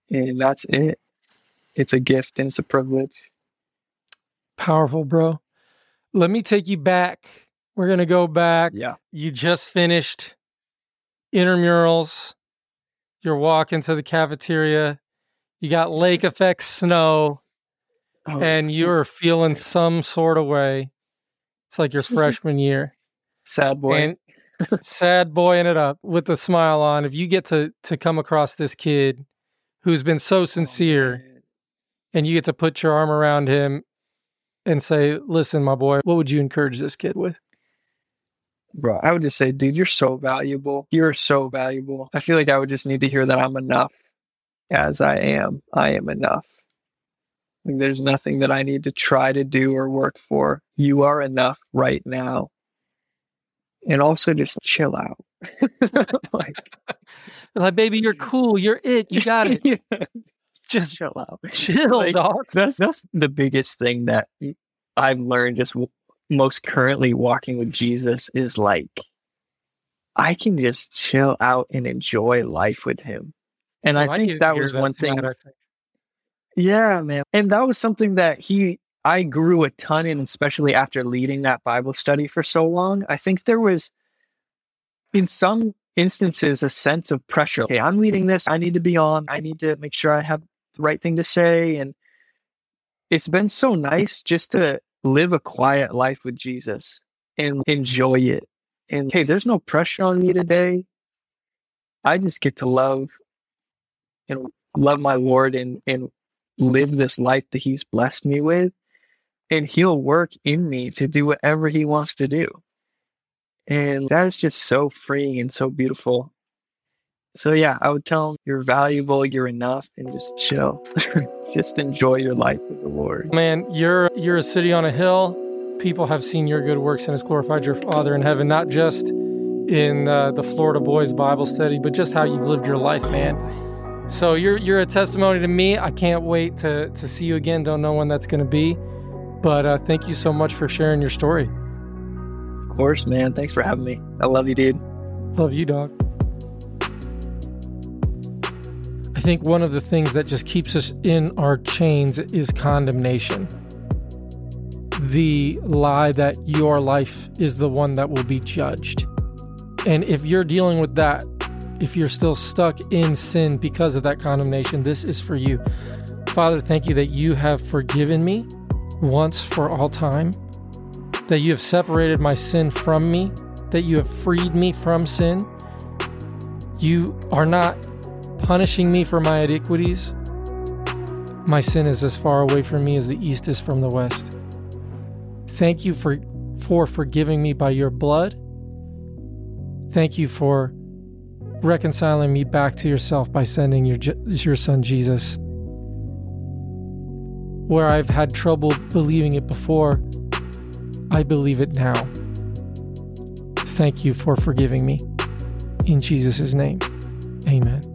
[SPEAKER 4] And that's it. It's a gift and it's a privilege.
[SPEAKER 3] Powerful, bro. Let me take you back. We're going to go back.
[SPEAKER 4] Yeah.
[SPEAKER 3] You just finished intramurals. You're walking to the cafeteria. You got lake effect snow. Oh, and you're feeling some sort of way. It's like your freshman year.
[SPEAKER 4] Sad boy.
[SPEAKER 3] And sad boying it up with a smile on. If you get to to come across this kid who's been so sincere, oh, and you get to put your arm around him and say, listen, my boy, what would you encourage this kid with?
[SPEAKER 4] Bro, I would just say, dude, you're so valuable. You're so valuable. I feel like I would just need to hear that I'm enough. As I am, I am enough. Like, there's nothing that I need to try to do or work for. You are enough right now. And also just chill out.
[SPEAKER 3] like, like, baby, you're cool. You're it. You got it. Yeah. Just
[SPEAKER 4] chill out.
[SPEAKER 3] Chill, like, dog.
[SPEAKER 4] That's, that's the biggest thing that I've learned just w- most currently walking with Jesus is like, I can just chill out and enjoy life with him. And well, I think I that was that one thing. Tonight, I think. Yeah, man. And that was something that he, I grew a ton in, especially after leading that Bible study for so long. I think there was, in some instances, a sense of pressure. Okay, I'm leading this. I need to be on. I need to make sure I have the right thing to say. And it's been so nice just to live a quiet life with Jesus and enjoy it. And hey, there's no pressure on me today. I just get to love and love my Lord and, and live this life that he's blessed me with. And he'll work in me to do whatever he wants to do. And that is just so freeing and so beautiful. So yeah, I would tell him you're valuable, you're enough, and just chill. Just enjoy your life with the Lord.
[SPEAKER 3] Man, you're you're a city on a hill. People have seen your good works and has glorified your Father in heaven, not just in uh, the Florida Boys Bible study, but just how you've lived your life, man. So you're you're a testimony to me. I can't wait to to see you again. Don't know when that's going to be, but uh, thank you so much for sharing your story.
[SPEAKER 4] Of course, man. Thanks for having me. I love you, dude.
[SPEAKER 3] Love you, dog. I think one of the things that just keeps us in our chains is condemnation. The lie that your life is the one that will be judged. And if you're dealing with that, if you're still stuck in sin because of that condemnation, this is for you. Father, thank you that you have forgiven me once for all time, that you have separated my sin from me, that you have freed me from sin. You are not punishing me for my iniquities. My sin is as far away from me as the east is from the west. Thank you for, for forgiving me by your blood. Thank you for reconciling me back to yourself by sending your your son Jesus. Where I've had trouble believing it before, I believe it now. Thank you for forgiving me. In Jesus' name, amen.